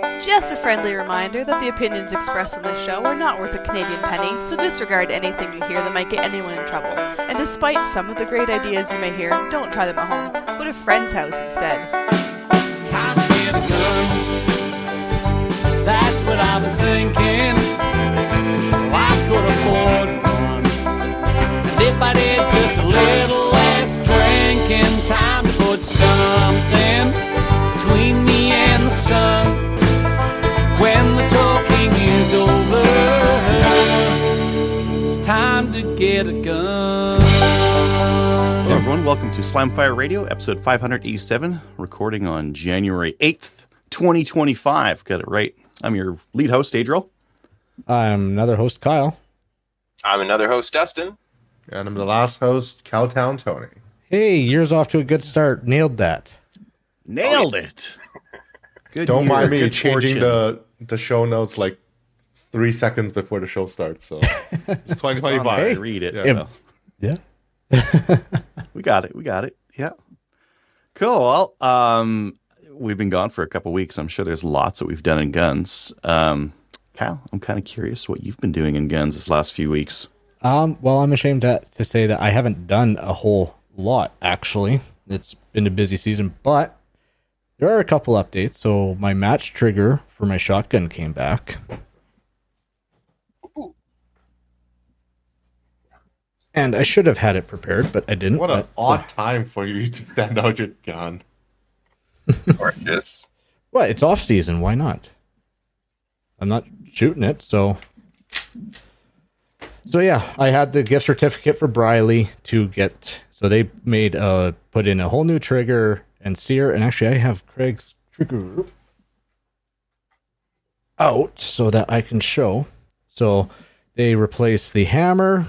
Just a friendly reminder that the opinions expressed on this show are not worth a Canadian penny, so disregard anything you hear that might get anyone in trouble. And despite some of the great ideas you may hear, don't try them at home. Go to a friend's house instead. It's time to get a gun. That's what I've been thinking. Well, I could afford one. And if I did just a little less drinking, time to put something between me and the sun. When the talking is over, it's time to get a gun. Hello everyone, welcome to Slamfire Radio, episode 587, recording on January 8th, 2025. Got it right. I'm your lead host, Adriel. I'm another host, Kyle. I'm another host, Dustin. And I'm the last host, Cowtown Tony. Hey, year's off to a good start. Nailed that. Nailed it. Good Don't year, mind me good changing fortune. the show notes like 3 seconds before the show starts. So it's 2025. I read it. Yeah. So. Yeah. We got it. Yeah. Cool. Well, we've been gone for a couple weeks. I'm sure there's lots that we've done in guns. Kyle, I'm kind of curious what you've been doing in guns this last few weeks. Well, I'm ashamed to say that I haven't done a whole lot, actually. It's been a busy season, but there are a couple updates. So my match trigger for my shotgun came back. And I should have had it prepared, but I didn't. What an odd time for you to send out your gun. Gorgeous. Well, it's off season. Why not? I'm not shooting it, so yeah, I had the gift certificate for Briley to get. So they made put in a whole new trigger and sear, and actually I have Craig's trigger out so that I can show. So they replaced the hammer,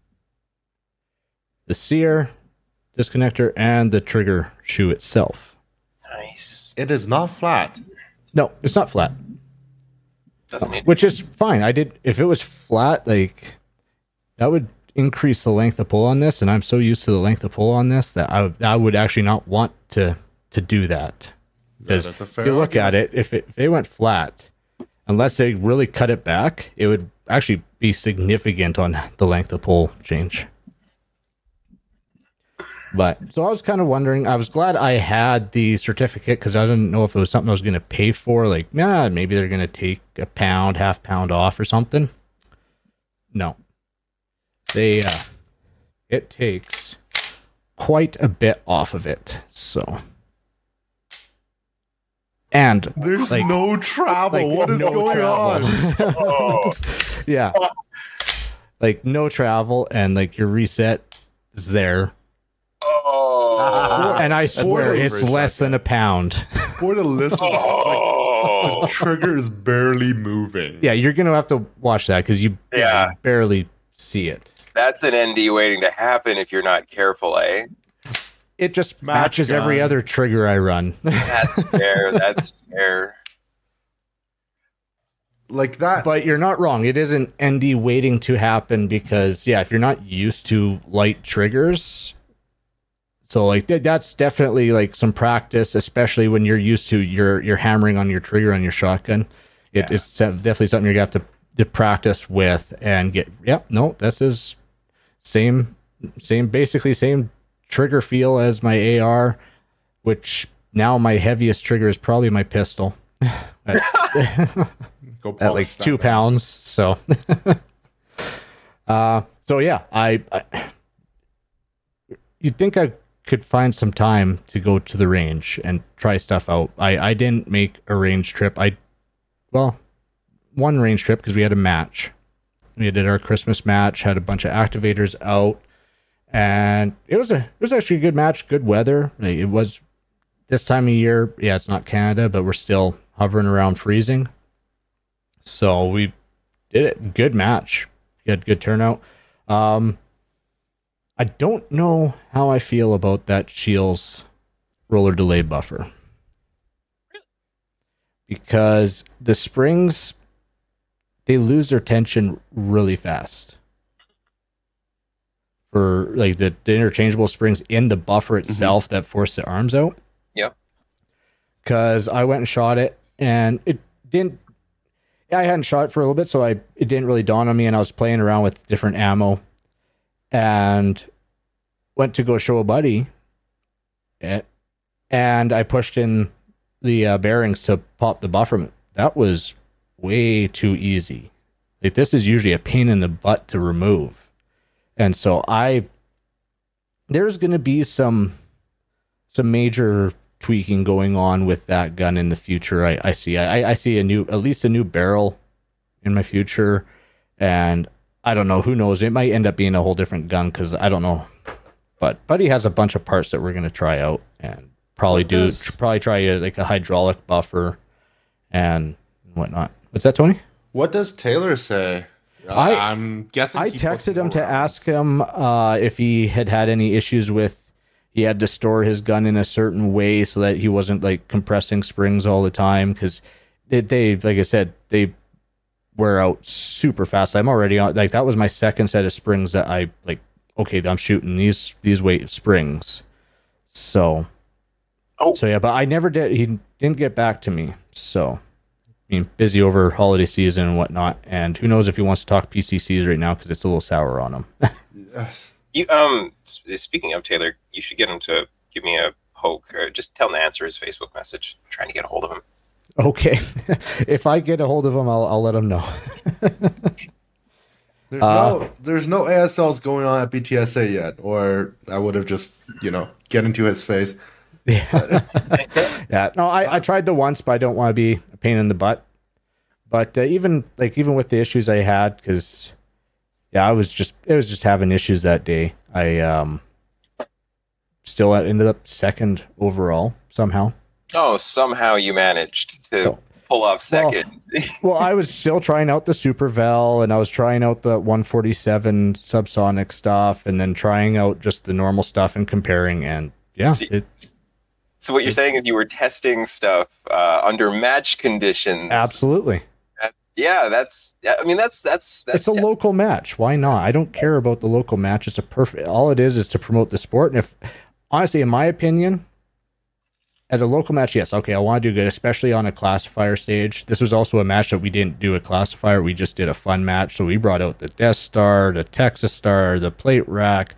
the sear, disconnector, and the trigger shoe itself. Nice. It is not flat. No, it's not flat. Doesn't need Which is fine. If it was flat, like that would increase the length of pull on this, and I'm so used to the length of pull on this that I would actually not want to do that. Because That is a if fair you look argument. at it, if it went flat, unless they really cut it back, it would actually be significant on the length of pull change. But so I was kind of wondering. I was glad I had the certificate because I didn't know if it was something I was going to pay for. Like, maybe they're going to take a pound, half pound off or something. No, it takes quite a bit off of it. So, and There's like, no travel. What is no going travel. on? Oh, Yeah, like no travel, and like your reset is there. oh, And I swear really it's for a less than a pound. For the listeners, like, oh. the trigger is barely moving. Yeah, you're gonna have to watch that because you Yeah. barely see it. That's an ND waiting to happen if you're not careful, eh? It just Match matches every gun. other trigger I run. That's fair. That's fair. Like that. But you're not wrong. It is an ND waiting to happen because, yeah, if you're not used to light triggers, so like that's definitely like some practice, especially when you're used to you're hammering on your trigger on your shotgun. It's definitely something you're gonna have to practice with and get. Yep, no, this is basically same trigger feel as my AR, which now my heaviest trigger is probably my pistol. Go At polish like that 2 thing. pounds. So, so yeah, I you'd think I could find some time to go to the range and try stuff out. I didn't make a range trip. One range trip because we had a match. We did our Christmas match, had a bunch of activators out, and it was actually a good match, good weather. Like, it was this time of year. Yeah, it's not Canada, but we're still hovering around freezing. So we did it. Good match. We had good turnout. I don't know how I feel about that Shields roller delay buffer. Because the springs, they lose their tension really fast. For like the interchangeable springs in the buffer itself that force the arms out. Yeah. Because I went and shot it, and it I hadn't shot it for a little bit, so it didn't really dawn on me, and I was playing around with different ammo and went to go show a buddy it, and I pushed in the bearings to pop the buffer. That was way too easy. Like, this is usually a pain in the butt to remove. And so there's going to be some major tweaking going on with that gun in the future. I see at least a new barrel in my future, and I don't know, who knows, it might end up being a whole different gun, because I don't know. But Buddy has a bunch of parts that we're going to try out and probably try like a hydraulic buffer and whatnot. What's that, Tony? What does Taylor say? I'm guessing I texted him to ask him if he had any issues with, he had to store his gun in a certain way so that he wasn't like compressing springs all the time, because they like I said, they wear out super fast. I'm already on, like, that was my second set of springs that I like, okay, I'm shooting these weight springs. So yeah, but I never did, he didn't get back to me. So I mean, busy over holiday season and whatnot, and who knows if he wants to talk PCCs right now, because it's a little sour on him. Yes. You speaking of Taylor, you should get him to give me a poke. Just tell him to answer his Facebook message. I'm trying to get a hold of him. Okay, if I get a hold of him, I'll let him know. There's no ASLs going on at BTSA yet, or I would have just get into his face. Yeah. Yeah. No, I tried the once, but I don't want to be a pain in the butt. But even with the issues I had, because it was just having issues that day. I still ended up second overall somehow. Oh, somehow you managed to pull off second. Well, I was still trying out the Super Vel, and I was trying out the 147 subsonic stuff, and then trying out just the normal stuff and comparing. And yeah. So what you're saying is you were testing stuff under match conditions. Absolutely. Yeah, that's it's a local match. Why not? I don't care about the local match. It's all it is to promote the sport. And if, honestly, in my opinion, at a local match, yes, okay, I want to do good, especially on a classifier stage. This was also a match that we didn't do a classifier. We just did a fun match. So we brought out the Death Star, the Texas Star, the plate rack,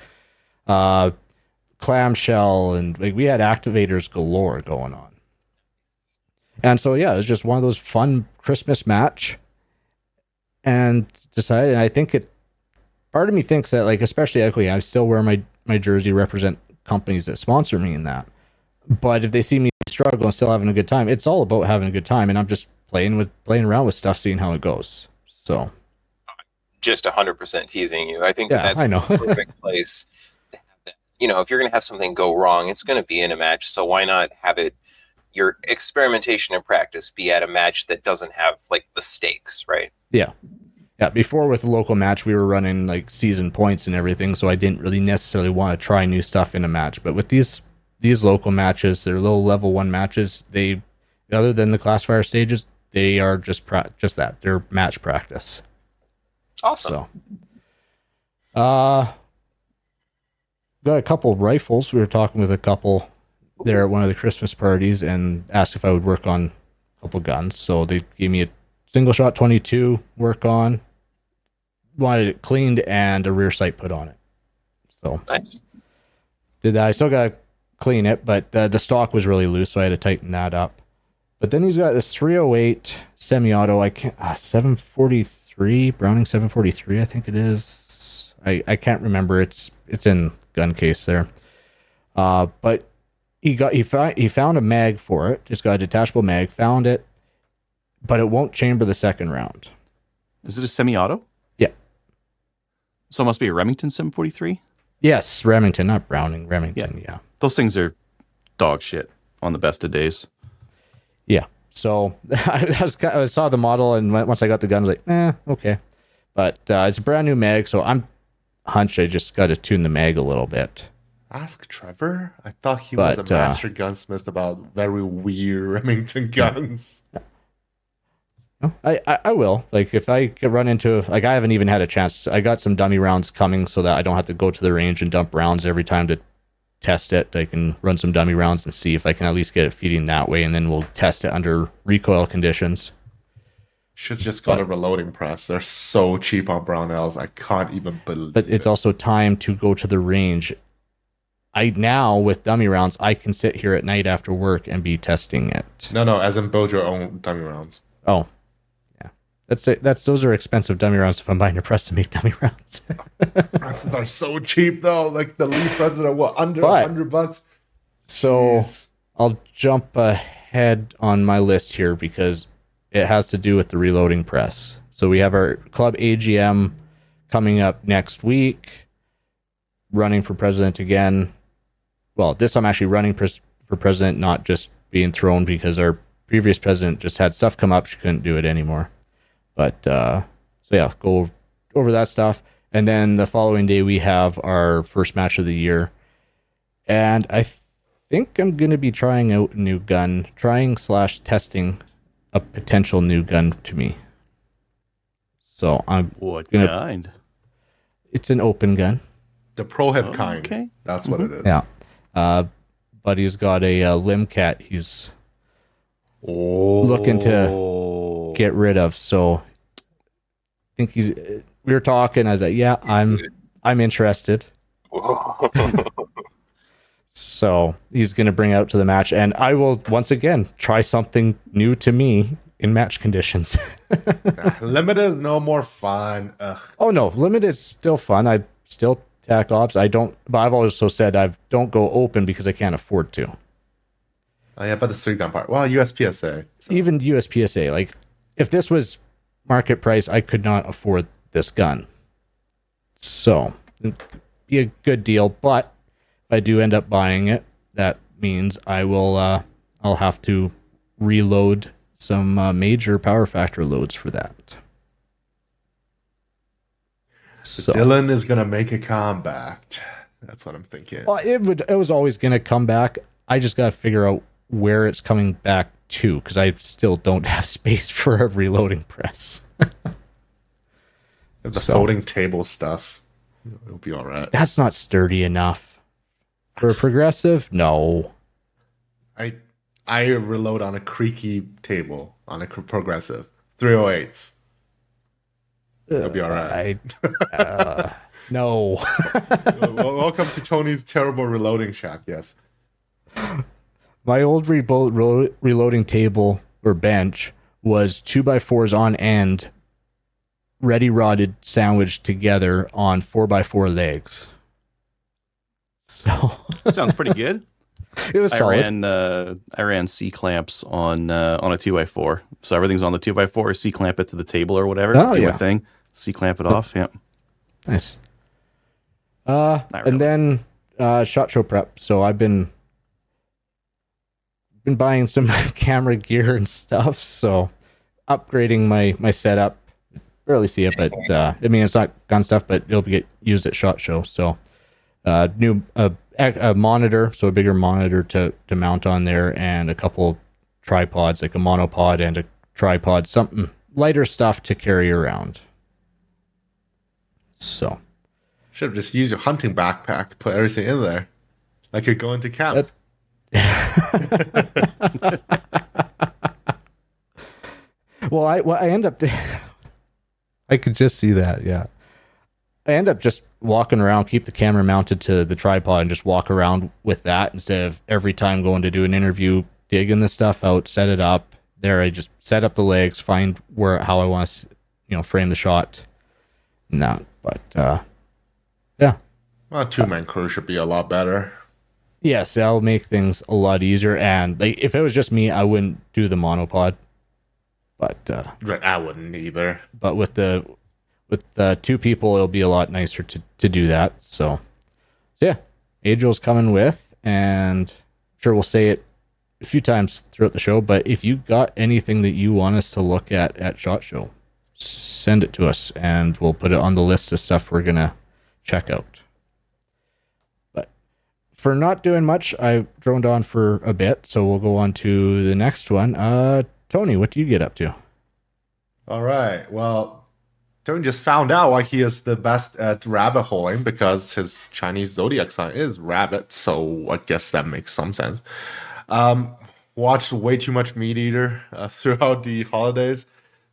clamshell, and like, we had activators galore going on. And so, yeah, it was just one of those fun Christmas match. And decided, and I think part of me thinks that, like, especially, okay, I still wear my jersey, represent companies that sponsor me in that. But if they see me struggle and still having a good time, it's all about having a good time. And I'm just playing around with stuff, seeing how it goes. So, just 100% teasing you. I think that's I know. the perfect place to have that. If you're going to have something go wrong, it's going to be in a match. So why not have your experimentation and practice be at a match that doesn't have like the stakes, right? Yeah. Yeah. Before, with the local match, we were running like season points and everything, so I didn't really necessarily want to try new stuff in a match. But with these local matches, they're little level 1 matches. They, other than the classifier stages, they are just that. They're match practice. Awesome. So, got a couple of rifles. We were talking with a couple there at one of the Christmas parties and asked if I would work on a couple guns. So they gave me a single shot 22 work on, wanted it cleaned, and a rear sight put on it. So nice. Did that. I still got to clean it, but the stock was really loose, so I had to tighten that up. But then he's got this 308 semi-auto. 743 Browning 743, I think it is. I can't remember. It's in gun case there. But he found a mag for it. Just got a detachable mag. Found it, but it won't chamber the second round. Is it a semi-auto? Yeah. So it must be a Remington 743? Yes, Remington, not Browning. Remington, yeah. Those things are dog shit on the best of days. Yeah. So I saw the model, and once I got the gun, I was like, okay. But it's a brand new mag, so I'm hunched. I just got to tune the mag a little bit. Ask Trevor. I thought he was a master gunsmith about very weird Remington guns. I will. Like, if I could run into, like, I haven't even had a chance. I got some dummy rounds coming so that I don't have to go to the range and dump rounds every time to test it. I can run some dummy rounds and see if I can at least get it feeding that way, and then we'll test it under recoil conditions. Should just got a reloading press. They're so cheap on Brownells. I can't even believe But it's also time to go to the range. Now with dummy rounds, I can sit here at night after work and be testing it. No, as in build your own dummy rounds. Oh, yeah. Those are expensive dummy rounds if I'm buying a press to make dummy rounds. Presses are so cheap though. Like the Leaf presses are under $100. So Jeez. I'll jump ahead on my list here because it has to do with the reloading press. So we have our club AGM coming up next week. Running for president again. Well, this I'm actually running for president, not just being thrown because our previous president just had stuff come up. She couldn't do it anymore. But, so yeah, go over that stuff. And then the following day, we have our first match of the year. And I think I'm going to be trying out a new gun, testing a potential new gun to me. So I'm What gonna, kind? It's an open gun. The Pro Hip kind. Okay. That's what it is. Yeah. Buddy's got a Limcat he's looking to get rid of. So I think we were talking. I was like, yeah, I'm interested. So he's going to bring it out to the match, and I will once again try something new to me in match conditions. Limited is no more fun. Ugh. Oh no, limited is still fun. I still tac ops. But I've also said I don't go open because I can't afford to. Oh yeah, but the 3-gun part. Well, USPSA. So. Even USPSA, like if this was market price, I could not afford this gun. So it'd be a good deal, but if I do end up buying it, that means I'll have to reload some major power factor loads for that. So Dylan is gonna make a comeback. That's what I'm thinking. well, it was always going to come back. I just got to figure out where it's coming back to because I still don't have space for a reloading press. The folding table stuff. It'll be all right. That's not sturdy enough for a progressive. No. I reload on a creaky table on a progressive 308s. It'll be all right. No. Welcome to Tony's terrible reloading shack. Yes. My old reloading table or bench was 2x4s on end, ready rodded, sandwiched together on 4x4 legs. So Sounds pretty good. it was solid. I ran C clamps on a 2x4, so everything's on the 2x4. C clamp it to the table or whatever. Oh, do yeah. my thing. C clamp it off. Yeah. Nice. really. And then SHOT Show prep. So I've been buying some camera gear and stuff. So upgrading my setup. Barely see it, but I mean it's not gun stuff, but it'll get used at SHOT Show. So new a monitor, so a bigger monitor to mount on there, and a couple tripods, like a monopod and a tripod, something lighter stuff to carry around. So Should have just used your hunting backpack, put everything in there, like you're going to camp. Well, I end up. I could just see that. Yeah, I end up just walking around, keep the camera mounted to the tripod, and just walk around with that instead of every time going to do an interview, digging the stuff out, set it up. There, I just set up the legs, find how I want to, frame the shot. No, but yeah. Well, a 2-man crew should be a lot better. Yes, that'll make things a lot easier. And if it was just me, I wouldn't do the monopod. But I wouldn't either. But with the two people, it'll be a lot nicer to do that. So yeah, Adriel's coming with, and I'm sure we'll say it a few times throughout the show. But if you got anything that you want us to look at SHOT Show, send it to us, and we'll put it on the list of stuff we're gonna check out. But for not doing much, I droned on for a bit, so we'll go on to the next one. Tony, what do you get up to? All right. Well, Tony just found out why he is the best at rabbit holing, because his Chinese zodiac sign is rabbit. So I guess that makes some sense. Watched way too much Meat Eater throughout the holidays.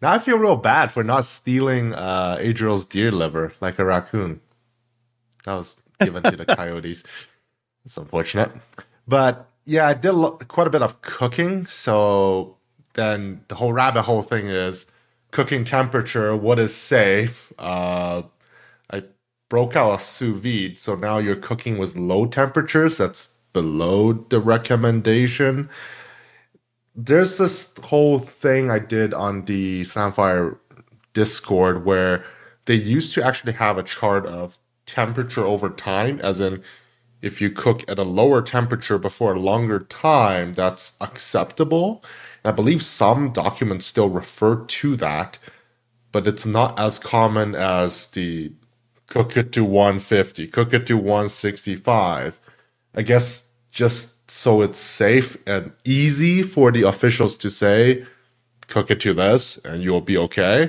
Now I feel real bad for not stealing Adriel's deer liver like a raccoon. That was given to the coyotes. It's unfortunate. But yeah, I did quite a bit of cooking. So then the whole rabbit hole thing is cooking temperature, what is safe. I broke out a sous vide. So now you're cooking with low temperatures. That's below the recommendation. There's this whole thing I did on the Sandfire Discord where they used to actually have a chart of temperature over time, as in if you cook at a lower temperature before a longer time, that's acceptable. I believe some documents still refer to that, but it's not as common as the cook it to 150, cook it to 165. I guess just so it's safe and easy for the officials to say, cook it to this and you'll be okay.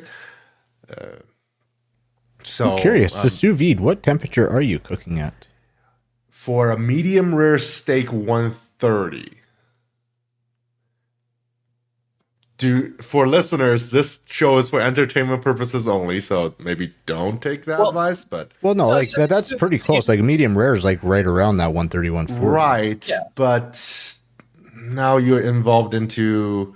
I'm curious, the sous vide, what temperature are you cooking at? For a medium rare steak, 130. For listeners, this show is for entertainment purposes only, so maybe don't take that advice. But no, like that's pretty close. Like medium rare is like right around that 130, 140. Right, yeah. But now you're involved into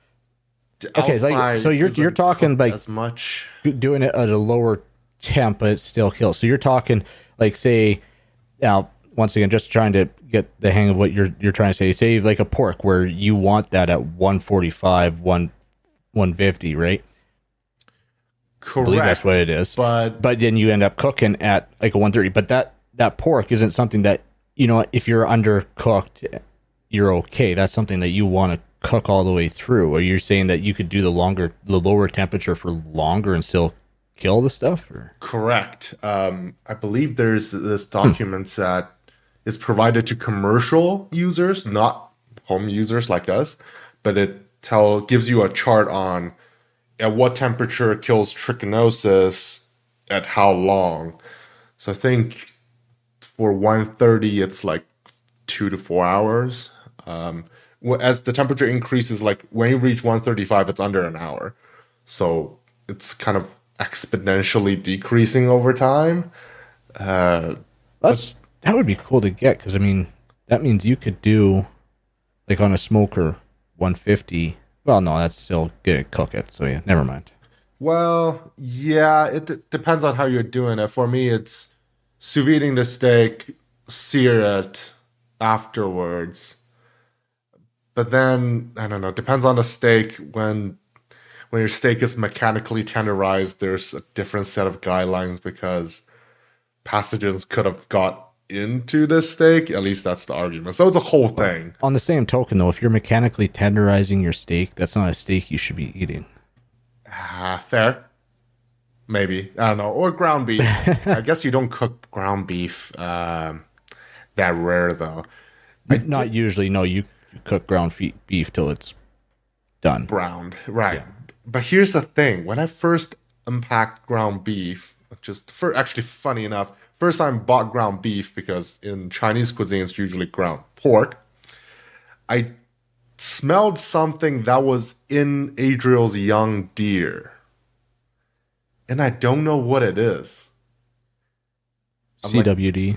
so you're talking like as much doing it at a lower temp, but it still kills. So you're talking like, say, now once again, just trying to get the hang of what you're trying to say. Say like a pork where you want that at 145, 150, right? Correct. I believe that's what it is. But then you end up cooking at like a 130. But that pork isn't something that, if you're undercooked, you're okay. That's something that you want to cook all the way through. Or you're saying that you could do the lower temperature for longer and still kill the stuff? Or? Correct. I believe there's this document that is provided to commercial users, not home users like us, but it gives you a chart on at what temperature it kills trichinosis at how long. So I think for 130, it's like 2 to 4 hours. As the temperature increases, like when you reach 135, it's under an hour. So it's kind of exponentially decreasing over time. That would be cool to get, because I mean that means you could do like on a smoker 150. Well, no, that's still gonna cook it. So yeah, never mind. Well, yeah, it depends on how you're doing it. For me, it's sous videing the steak, sear it afterwards. But then I don't know. Depends on the steak. When your steak is mechanically tenderized, there's a different set of guidelines because pathogens could have got into the steak. At least that's the argument. So it's a whole thing. On the same token, though, if you're mechanically tenderizing your steak, that's not a steak you should be eating. Fair. Maybe. I don't know. Or ground beef. I guess you don't cook ground beef that rare, though. Not usually. No, you cook ground beef till it's done. Browned. Right. Yeah. But here's the thing. When I first unpacked ground beef, actually funny enough, first time bought ground beef, because in Chinese cuisine it's usually ground pork, I smelled something that was in Adriel's young deer. And I don't know what it is. CWD.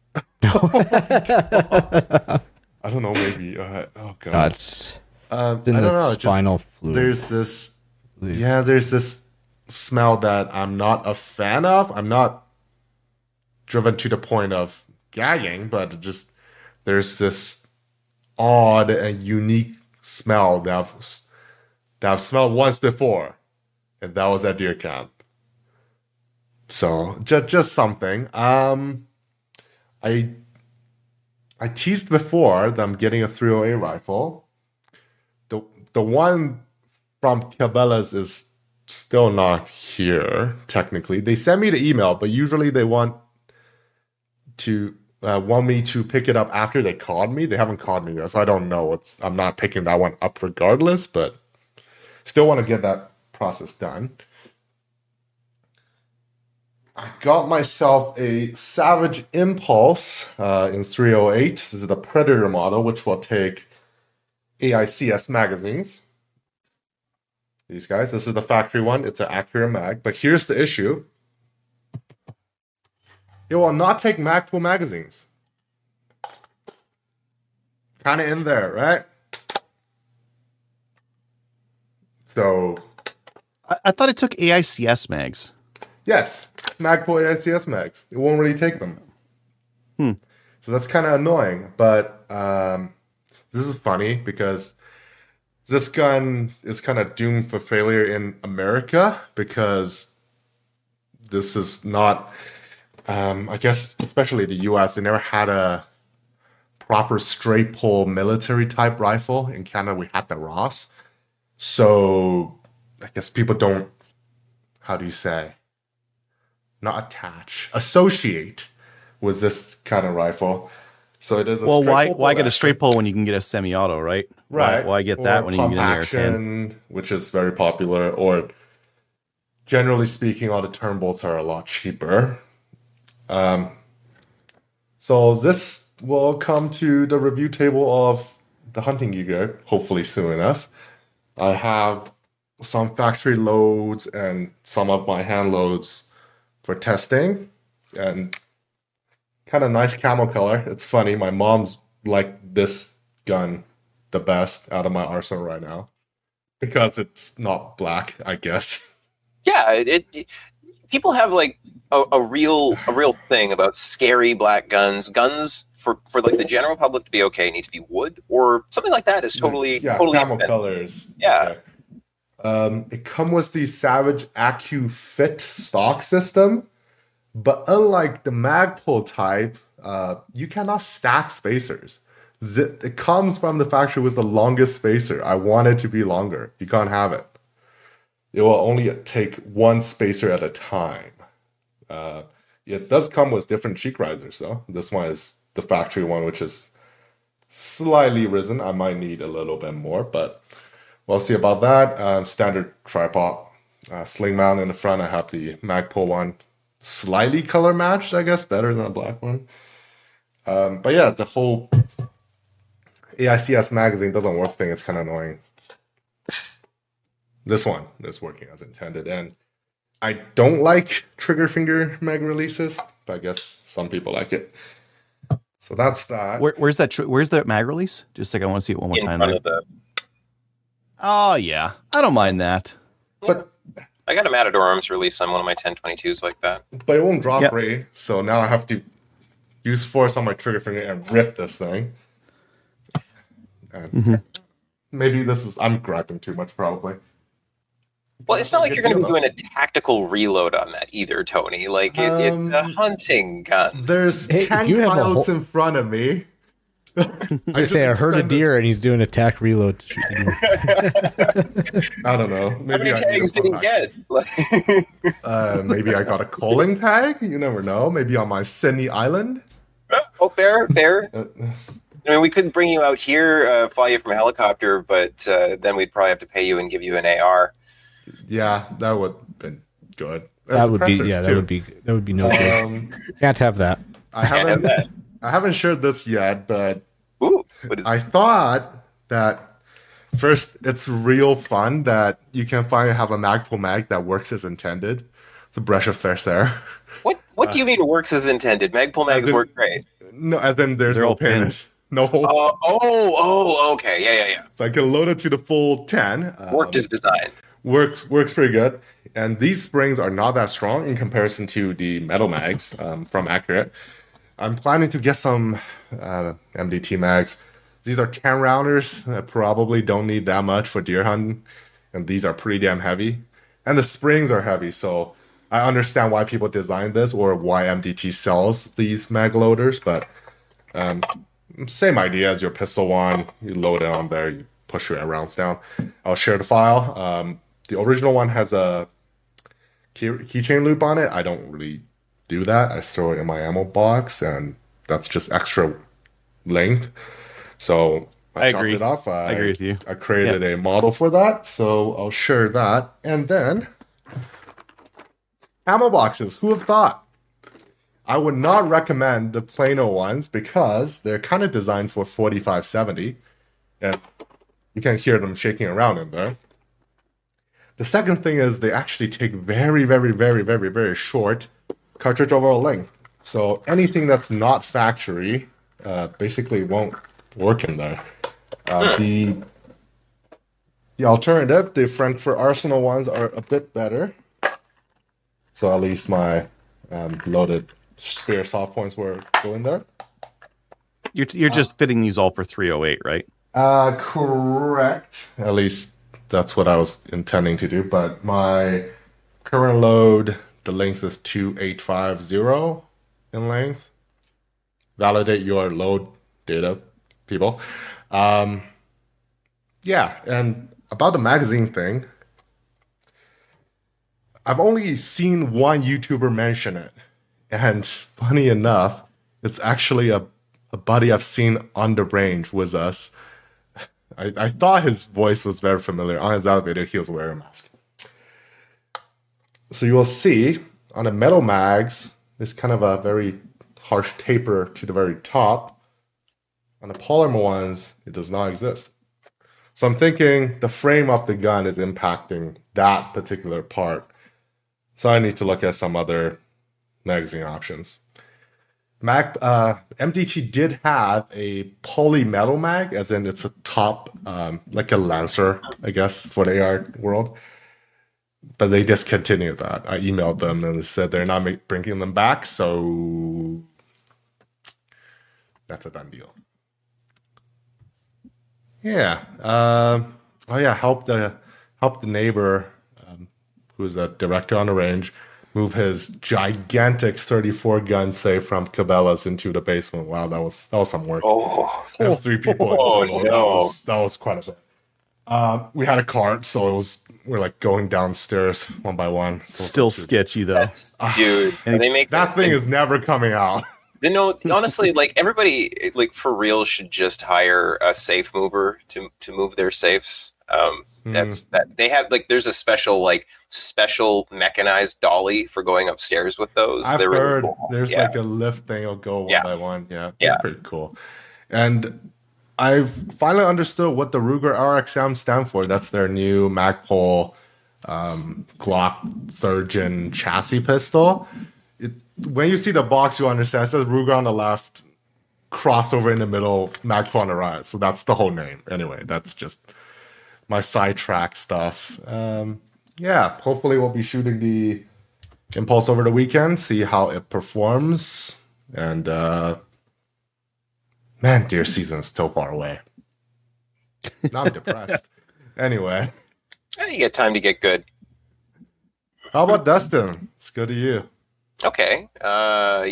I don't know, maybe. Oh, God. It's in I don't know. spinal fluid. There's this smell that I'm not a fan of. I'm not driven to the point of gagging, but there's this odd and unique smell that I've smelled once before, and that was at deer camp. So just something. I teased before that I'm getting a 308 rifle. The one from Cabela's is still not here, technically. They sent me the email, but usually they want me to pick it up after they called me. They haven't called me yet, so I don't know. I'm not picking that one up regardless, but still want to get that process done. I got myself a Savage Impulse in 308. This is the Predator model, which will take AICS magazines. These guys. This is the factory one. It's an accurate mag. But here's the issue. It will not take Magpul magazines. Kind of in there, right? So... I thought it took AICS mags. Yes, Magpul AICS mags. It won't really take them. So that's kind of annoying. But this is funny because this gun is kind of doomed for failure in America because this is not, I guess, especially the US, they never had a proper straight pull military type rifle. In Canada, we had the Ross. So I guess people don't, how do you say, not attach, associate with this kind of rifle. So it is a Well, straight why pull get a action. straight pull when you can get a semi-auto, right? Right. Why get that Or when you can get an pump AR-10? action, which is very popular, or generally speaking, all the turn bolts are a lot cheaper. So this will come to the review table of the hunting gear, hopefully soon enough. I have some factory loads and some of my hand loads for testing, and kind of nice camo color. It's funny, my mom's like this gun the best out of my arsenal right now because it's not black, I guess. Yeah, people have like a real thing about scary black guns. Guns for like the general public to be okay need to be wood or something like that is totally camo offensive. colors. Yeah. Okay. It comes with the Savage Accu Fit stock system, but unlike the Magpul type, you cannot stack spacers. It comes from the factory with the longest spacer. I want it to be longer. You can't have it. It will only take one spacer at a time. It does come with different cheek risers, though. This one is the factory one, which is slightly risen. I might need a little bit more, but we'll see about that. Standard tripod. Sling mount in the front. I have the Magpul one. Slightly color matched, I guess. Better than the black one. But yeah, the whole AICS magazine doesn't work thing is kind of annoying. This one is working as intended, and I don't like trigger finger mag releases, but I guess some people like it. So that's that. Where's that? Where's the mag release? Just like I want to see it one more In time. front There. of the, Oh yeah, I don't mind that. But I got a Matador Arms release on one of my 1022s like that. it won't drop Yep. ray, so now I have to use force on my trigger finger and rip this thing. And maybe this is I'm griping too much, probably. Well, it's not like Good you're going to deal, be doing a tactical reload on that either, Tony. Like it's a hunting gun. There's Hey, if 10 you have a coyotes whole- in front of me. I say I heard a expended- deer and he's doing attack reload to shoot the deer. I don't know. How Maybe many I need tags a did he pump get? maybe I got a calling tag. You never know. Maybe on my Sydney Island. Oh, fair. I mean, we could bring you out here, fly you from a helicopter, but then we'd probably have to pay you and give you an AR. Yeah, that would have been good. That would be Suppressors, that would be no good. Can't have that. I Can't have that. haven't shared this yet, but Ooh, what is I thought that first it's real fun that you can finally have a Magpul mag that works as intended. It's a breath of fresh air. what do you mean works as intended? Magpul mags As in- work great. No, as in there's They're no all pinned. pin, no holes. Okay, yeah. So I can load it to the full 10. Worked as designed. Works pretty good. And these springs are not that strong in comparison to the metal mags from Accurate. I'm planning to get some MDT mags. These are 10 rounders that probably don't need that much for deer hunting. And these are pretty damn heavy. And the springs are heavy, so I understand why people designed this or why MDT sells these mag loaders, but same idea as your pistol one. You load it on there, you push your rounds down. I'll share the file. The original one has a keychain loop on it. I don't really do that. I throw it in my ammo box, and that's just extra length. So I chopped agree. it off. I agree with you. I created a model for that, so I'll share that. And then ammo boxes. Who have thought? I would not recommend the Plano ones because they're kind of designed for 4570, and you can hear them shaking around in there. The second thing is they actually take very, very, very, very, very short cartridge overall length. So anything that's not factory basically won't work in there. The alternative, the Frankfurt Arsenal ones are a bit better. So at least my loaded spare soft points were going there. You're just fitting these all for 308, right? Correct. At least that's what I was intending to do. But my current load, the length is 2850 in length. Validate your load data, people. Yeah, and about the magazine thing, I've only seen one YouTuber mention it. And funny enough, it's actually a buddy I've seen on the range with us. I thought his voice was very familiar. On his elevator, he was wearing a mask. So you will see on the metal mags, there's kind of a very harsh taper to the very top. On the polymer ones, it does not exist. So I'm thinking the frame of the gun is impacting that particular part. So I need to look at some other magazine options. MDT did have a polymetal mag, as in it's a top, like a Lancer, I guess, for the AR world. But they discontinued that. I emailed them and they said they're not bringing them back, so that's a done deal. Yeah. Help the neighbor, who's a director on the range, move his gigantic 34 gun safe from Cabela's into the basement. Wow, that was some work. Oh, I have 3 people in Oh, total. no. That was quite a bit. We had a cart, so we're like going downstairs one by one. So Still sketchy though. dude. and They make that thing is never coming out. No, honestly, like everybody, like for real, should just hire a safe mover to move their safes. That's that they have like there's a special mechanized dolly for going upstairs with those. I've They're really heard cool. there's Yeah. like a lift thing. It'll go one Yeah. by one. Yeah, Yeah. that's pretty cool. And I've finally understood what the Ruger RXM stand for. That's their new Magpul Glock Surgeon chassis pistol. When you see the box, you understand. It says Ruger on the left, crossover in the middle, Magpul on the right. So that's the whole name. Anyway, that's just my sidetrack stuff. Hopefully we'll be shooting the Impulse over the weekend, see how it performs. And man, deer season is still far away. Now I'm depressed. Anyway, And you get time to get good. how about Dustin? It's good to you. Okay. I've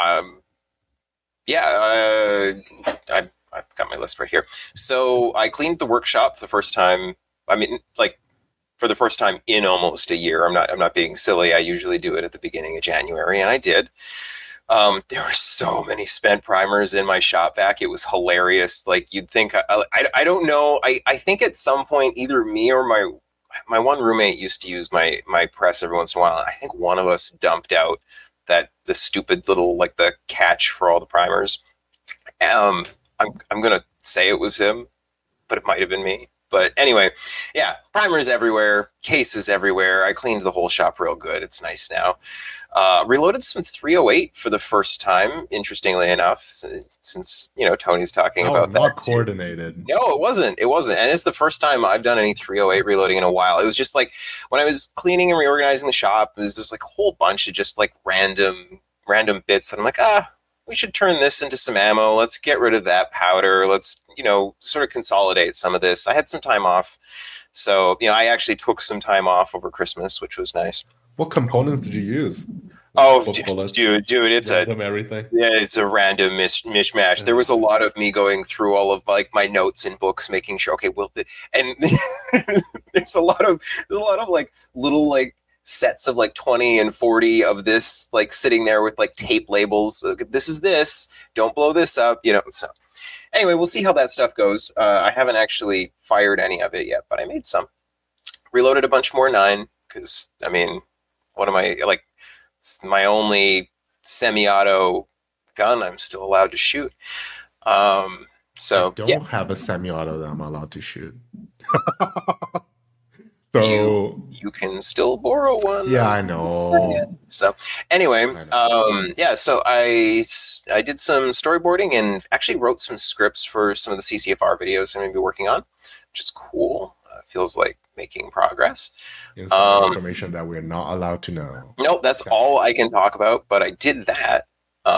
got my list right here. So I cleaned the workshop for the first time. I mean, like for the first time in almost a year. I'm not being silly. I usually do it at the beginning of January, and I did. There were so many spent primers in my shop vac. It was hilarious. Like you'd think, I don't know. I think at some point, either me or my one roommate used to use my press every once in a while. I think one of us dumped out the stupid little, like the catch for all the primers. I'm going to say it was him, but it might've been me. But anyway, yeah, primers everywhere, cases everywhere. I cleaned the whole shop real good. It's nice now. Reloaded some 308 for the first time, interestingly enough, since Tony's talking That was about that. not too. coordinated. No, it wasn't. And it's the first time I've done any 308 reloading in a while. It was just like when I was cleaning and reorganizing the shop, it was just like a whole bunch of just like random bits. And I'm like, we should turn this into some ammo. Let's get rid of that powder. Let's, sort of consolidate some of this. I had some time off. So, I actually took some time off over Christmas, which was nice. What components did you use? Oh, Bullets, dude, it's random everything. it's a random mishmash. There was a lot of me going through all of like my notes and books, making sure, okay, and there's a lot of like little like sets of like 20 and 40 of this, like sitting there with like tape labels. This is this. Don't blow this up. So anyway, we'll see how that stuff goes. I haven't actually fired any of it yet, but I made some. Reloaded a bunch more 9 because what am I like? It's my only semi-auto gun I'm still allowed to shoot. I don't have a semi-auto that I'm allowed to shoot. So you can still borrow one. Yeah, I know. So anyway, I so I did some storyboarding and actually wrote some scripts for some of the CCFR videos I'm going to be working on, which is cool. Feels like making progress. Inside information that we're not allowed to know. Nope, that's all I can talk about, but I did that.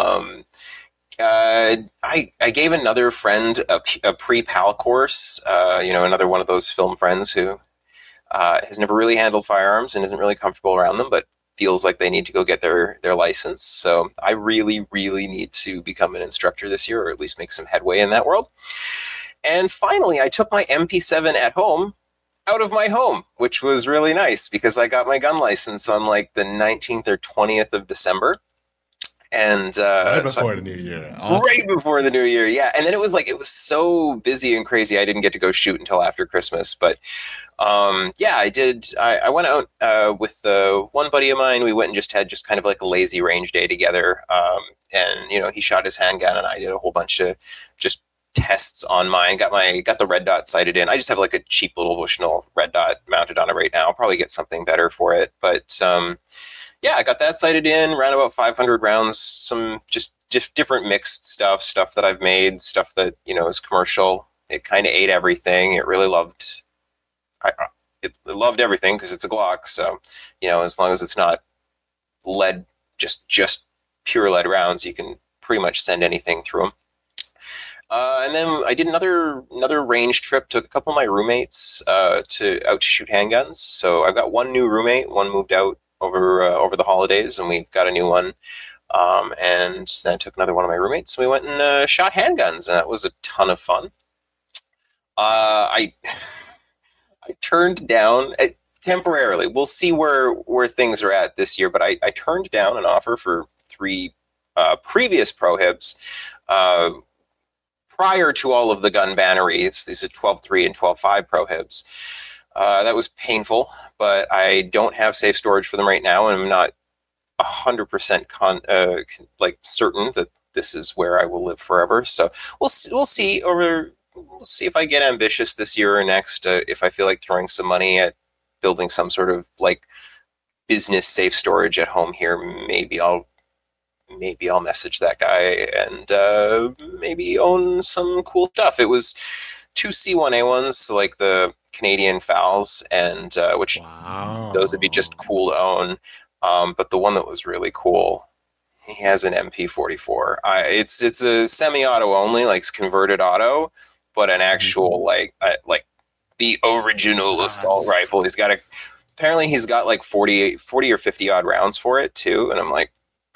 I gave another friend a pre-PAL course, another one of those film friends who has never really handled firearms and isn't really comfortable around them, but feels like they need to go get their license. So I really, really need to become an instructor this year, or at least make some headway in that world. And finally, I took my MP7 at home out of my home, which was really nice because I got my gun license on like the 19th or 20th of December. And right before the new year. Awesome. Right before the new year, yeah. And then it was so busy and crazy I didn't get to go shoot until after Christmas. But I did. I went out with one buddy of mine. We went and just had kind of like a lazy range day together. And he shot his handgun and I did a whole bunch of just tests on mine. Got the red dot sighted in. I just have like a cheap little Bushnell red dot mounted on it right now. I'll probably get something better for it. But I got that sighted in, ran about 500 rounds, some just different mixed stuff that I've made, stuff that, is commercial. It kind of ate everything. It really loved, it loved everything because it's a Glock. So, as long as it's not lead, just pure lead rounds, you can pretty much send anything through them. And then I did another range trip, took a couple of my roommates out to shoot handguns. So I've got one new roommate, one moved out over the holidays, and we've got a new one. And then I took another one of my roommates, and we went and shot handguns, and that was a ton of fun. I turned down temporarily. We'll see where things are at this year, but I turned down an offer for 3 previous prohibs prior to all of the gun banneries. These are 12.3 and 12.5 prohibs. That was painful, but I don't have safe storage for them right now, and I'm not 100% certain that this is where I will live forever. So we'll see. We'll see if I get ambitious this year or next. If I feel like throwing some money at building some sort of like business safe storage at home here, maybe I'll message that guy and maybe own some cool stuff. It was 2 C1A1s, so like the Canadian FALs, and which those would be just cool to own. But the one that was really cool, he has an MP44. It's a semi-auto only, like converted auto, but an actual like the original assault rifle. Apparently he's got like 40 or 50 odd rounds for it too, and I'm like,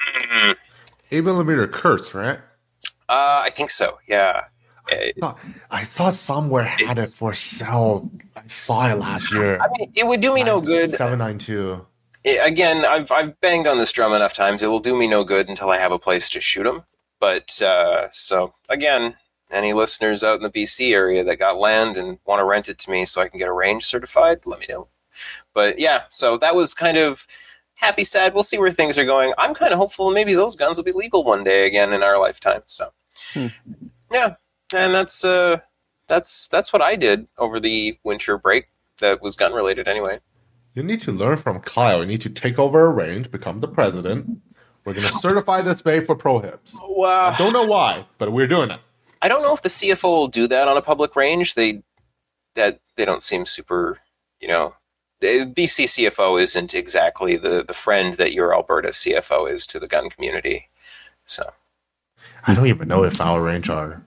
8mm Kurz, right? I think so. Yeah. I thought somewhere had it for sale. I saw it last year. I mean, it would do me no good. 792. Again, I've banged on this drum enough times. It will do me no good until I have a place to shoot them. But so again, any listeners out in the BC area that got land and want to rent it to me so I can get a range certified, let me know. But yeah, so that was kind of happy, sad. We'll see where things are going. I'm kind of hopeful maybe those guns will be legal one day again in our lifetime. So yeah, and that's what I did over the winter break that was gun related anyway. You need to learn from Kyle. You need to take over a range, become the president. We're going to certify this bay for prohibs. Wow. I don't know why, but we're doing it. I don't know if the CFO will do that on a public range. They don't seem super, the BC CFO isn't exactly the friend that your Alberta CFO is to the gun community. So I don't even know if our range are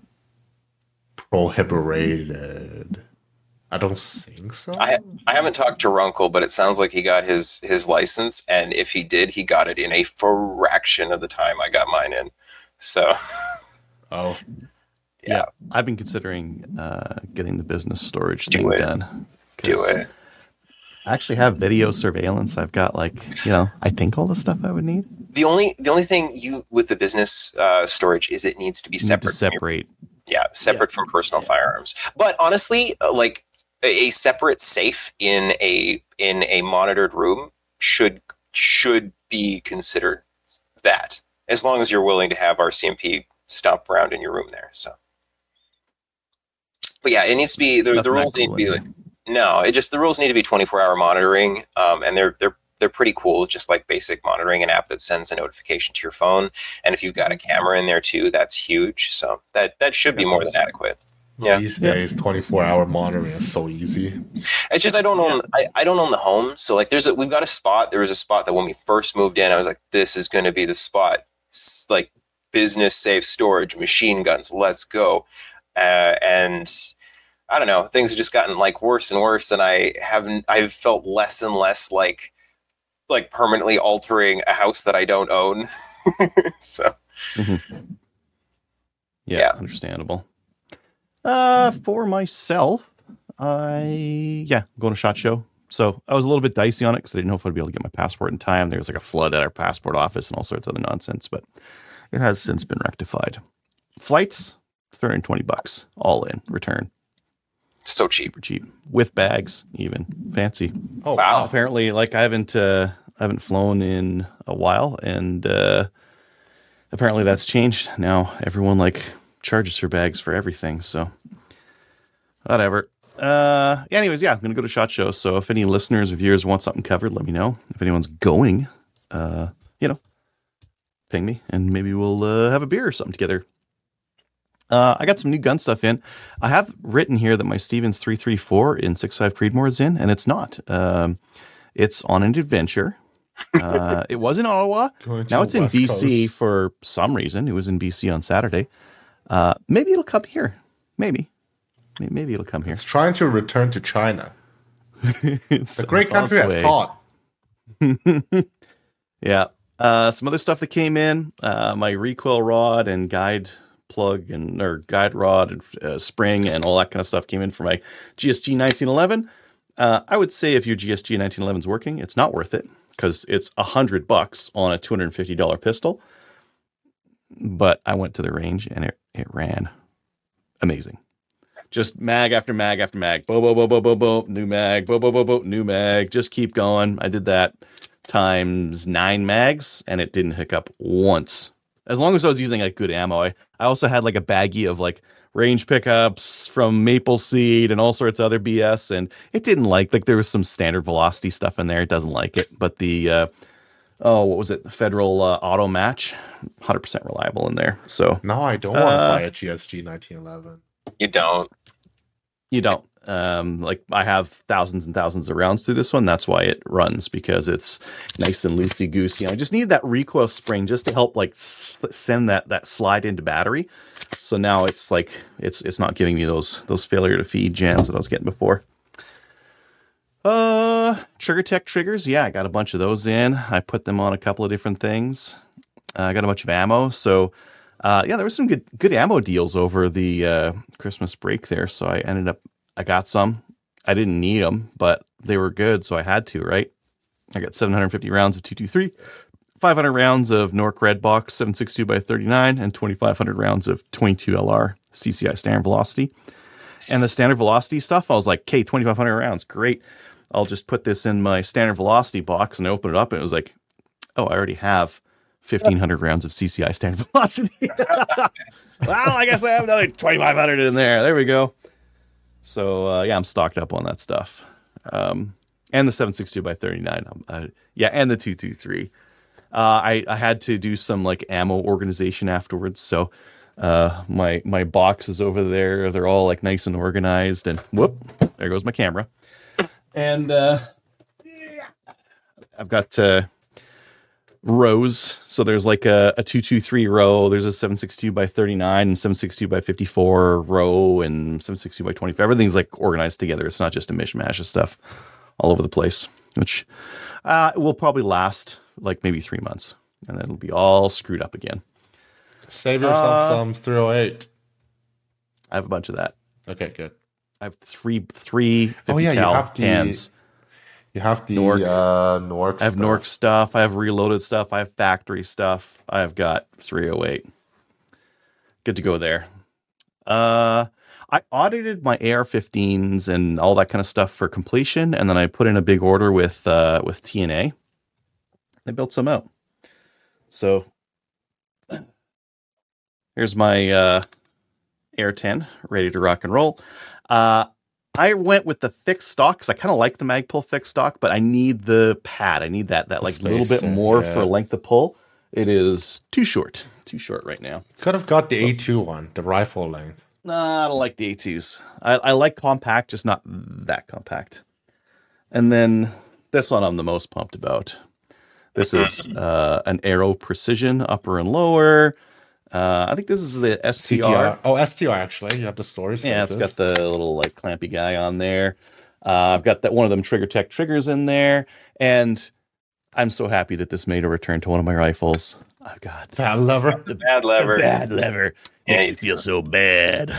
prohibited. I don't think so. I haven't talked to Runkle, but it sounds like he got his license, and if he did, he got it in a fraction of the time I got mine in. So, yeah, I've been considering getting the business storage thing done. Do it. I actually have video surveillance. I've got I think all the stuff I would need. The only thing with the business storage is it needs to be separate. Separate from personal firearms. But honestly, like a separate safe in a monitored room should be considered that, as long as you're willing to have RCMP stomp around in your room there. So, but yeah, it needs to be the rules need to be like No, it just the rules need to be 24-hour monitoring, and they're pretty cool. Just like basic monitoring, an app that sends a notification to your phone, and if you've got a camera in there too, that's huge. So that should be more than adequate. Yeah. These days, 24-hour monitoring is so easy. It's just I don't own the home, so like we've got a spot. There was a spot that when we first moved in, I was like, this is going to be the spot, like business safe storage, machine guns, let's go. And I don't know, things have just gotten like worse and worse, and I've felt less and less like permanently altering a house that I don't own. So yeah, understandable. For myself, going to SHOT Show. So I was a little bit dicey on it because I didn't know if I'd be able to get my passport in time. There was like a flood at our passport office and all sorts of other nonsense, but it has since been rectified. Flights, $320, all in, return. So cheap. Super cheap. With bags, even. Fancy. Oh, wow. Apparently, like I haven't flown in a while, and apparently that's changed. Now everyone like charges for bags for everything, so whatever. Anyways, I'm gonna go to SHOT Show, so if any listeners or viewers want something covered, let me know. If anyone's going, ping me and maybe we'll have a beer or something together. I got some new gun stuff in. I have written here that my Stevens 334 in 6.5 Creedmoor is in, and it's not. It's on an adventure. It was in Ottawa. Now it's in BC for some reason. It was in BC on Saturday. Maybe it'll come here. Maybe it'll come here. It's trying to return to China. It's a great country has caught. Yeah. Some other stuff that came in. My recoil rod and guide plug or guide rod and spring and all that kind of stuff came in for my GSG 1911. I would say if your GSG 1911 is working, it's not worth it because it's $100 on a $250 pistol. But I went to the range and it ran amazing. Just mag after mag after mag. Bo, bo, bo, bo, bo, bo, new mag. Bo, bo, bo, bo, new mag. Just keep going. I did that times 9 mags and it didn't hiccup once. As long as I was using like good ammo. I also had like a baggie of like range pickups from Maple Seed and all sorts of other BS. And it didn't like there was some standard velocity stuff in there. It doesn't like it. But the, what was it? The Federal Auto Match, 100% reliable in there. So now I don't want to buy a GSG 1911. You don't. Like I have thousands and thousands of rounds through this one. That's why it runs, because it's nice and loosey goosey. I just need that recoil spring just to help like send that slide into battery. So now it's like it's not giving me those failure to feed jams that I was getting before. Trigger Tech triggers. Yeah, I got a bunch of those in. I put them on a couple of different things. I got a bunch of ammo. So there were some good ammo deals over the Christmas break there. So I got some. I didn't need them, but they were good, so I had to, right? I got 750 rounds of 223, 500 rounds of Nork Red Box 7.62x39, and 2,500 rounds of 22 LR CCI standard velocity. And the standard velocity stuff, I was like, okay, 2,500 rounds, great. I'll just put this in my standard velocity box, and I opened it up, and it was like, oh, I already have 1,500 rounds of CCI standard velocity. Well, I guess I have another 2,500 in there. There we go. So, I'm stocked up on that stuff. And the 7.62x39. And the 223. I had to do some like ammo organization afterwards. So, my box is over there. They're all like nice and organized, and whoop, there goes my camera. And, I've got, rows. So there's like a 223 row, there's a 7.62x39 and 7.62x54 row and 7.62x25. Everything's like organized together. It's not just a mishmash of stuff all over the place, which will probably last like maybe 3 months, and then it'll be all screwed up again. Save yourself some 308. I have a bunch of that. Okay, good. I have three 50 cal cans. You have the Nork. Nork. I have Nork stuff. I have reloaded stuff. I have factory stuff. I've got 308. Good to go there. I audited my AR-15s and all that kind of stuff for completion, and then I put in a big order with TNA. They built some out. So here's my AR-10 ready to rock and roll. I went with the fixed stock because I kind of like the Magpul fixed stock, but I need the pad. I need that like little bit more for length of pull. It is too short right now. Could have got the A2 one, the rifle length. Nah, I don't like the A2s. I like compact, just not that compact. And then this one I'm the most pumped about. This is an Aero Precision upper and lower. I think this is the STR. CTR. Oh, STR actually. You have the story spaces. Yeah, it's got the little like clampy guy on there. I've got that one of them Trigger Tech triggers in there, and I'm so happy that this made a return to one of my rifles. I've got bad lever. The bad lever. The bad lever. Yeah, Makes me feel so bad.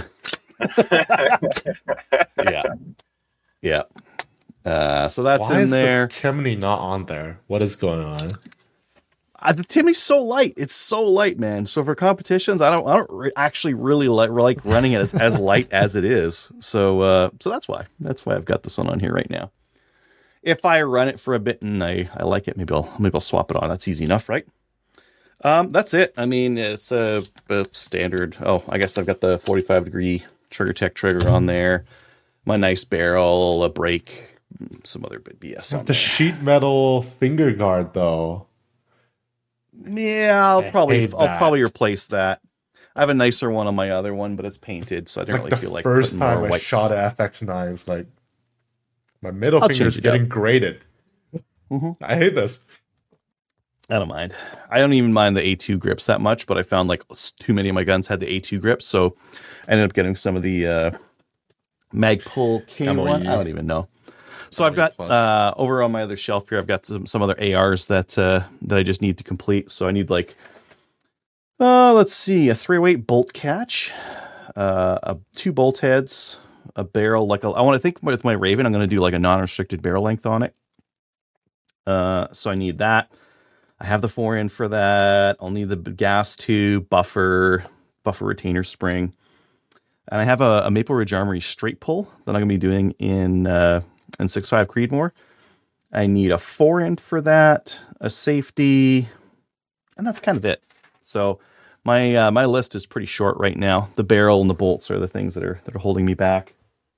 Yeah. So that's Why in is there. the Timney not on there? What is going on? The Timney's so light. It's so light, man. So for competitions, I don't actually really like running it as light as it is. So that's why I've got this one on here right now. If I run it for a bit and I like it, maybe I'll swap it on. That's easy enough, right? That's it. I mean, it's a standard. Oh, I guess I've got the 45-degree Trigger Tech trigger on there. My nice barrel, a brake, some other bit BS. The sheet metal finger guard, though. Yeah, I'll probably replace that. I have a nicer one on my other one, but it's painted, so I don't really feel like first time I white. shot a FX9, it's like my middle finger's getting grated. Mm-hmm. I hate this. I don't mind. I don't even mind the A2 grips that much, but I found like too many of my guns had the A2 grips, so I ended up getting some of the Magpul K1. I don't even know. So I've got over on my other shelf here, I've got some other ARs that I just need to complete. So I need like, let's see, a 308 bolt catch, 2 bolt heads, a barrel. I want to think with my Raven, I'm going to do like a non-restricted barrel length on it. So I need that. I have the 4-in for that. I'll need the gas tube, buffer retainer spring. And I have a Maple Ridge Armory straight pull that I'm going to be doing in 6.5 Creedmoor. I need a 4-in for that, a safety, and that's kind of it. So my list is pretty short right now. The barrel and the bolts are the things that are holding me back.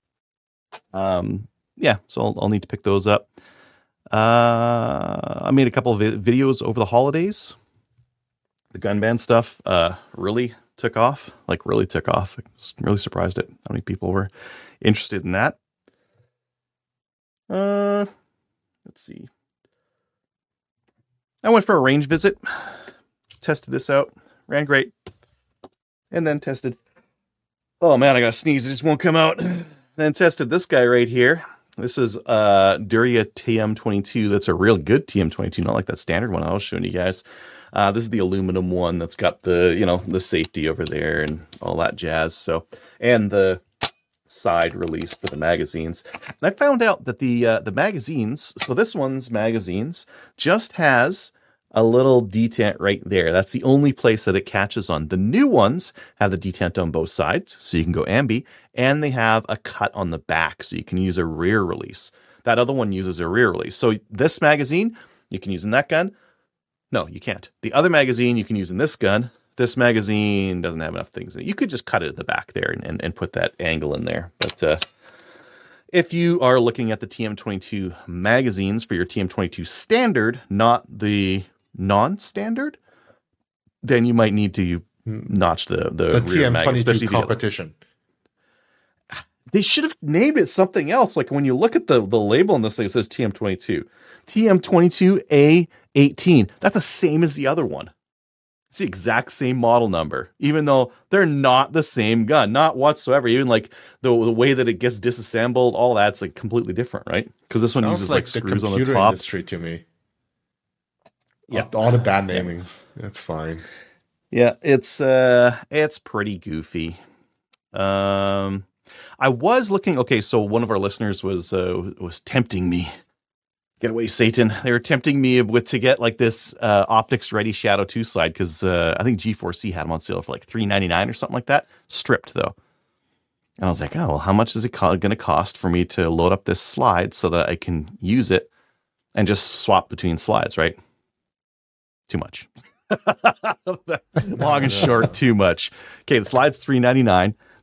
So I'll need to pick those up. I made a couple of videos over the holidays. The gun band stuff really took off. I was really surprised at how many people were interested in that. Let's see. I went for a range visit. Tested this out. Ran great. And then tested. Oh man, I got to sneeze. It just won't come out. Then tested this guy right here. This is Duria TM22. That's a real good TM22, not like that standard one I was showing you guys. This is the aluminum one that's got the safety over there and all that jazz. So, and the side release for the magazines. And I found out that the magazines, so this one's magazines just has a little detent right there. That's the only place that it catches on. The new ones have the detent on both sides, so you can go ambi, and they have a cut on the back, so you can use a rear release. That other one uses a rear release. So this magazine, you can use in that gun. No, you can't. The other magazine you can use in this gun. This magazine doesn't have enough things in it. You could just cut it at the back there and put that angle in there. But if you are looking at the TM22 magazines for your TM22 standard, not the non-standard, then you might need to notch the rear TM22 competition. They should have named it something else. Like when you look at the label on this thing, it says TM22. TM22A18. That's the same as the other one. It's the exact same model number, even though they're not the same gun, not whatsoever. Even like the way that it gets disassembled, all that's like completely different, right? Because this one uses like screws on the top. Industry to me. Yeah, all the bad namings. It's fine. Yeah, it's pretty goofy. I was looking. Okay, so one of our listeners was tempting me. Get away, Satan! They were tempting me to get like this Optics Ready Shadow 2 slide because I think G4C had them on sale for like $3.99 or something like that, stripped though. And I was like, oh, well, how much is it going to cost for me to load up this slide so that I can use it and just swap between slides, right? Too much. Long and short, too much. Okay, the slide's $3.99.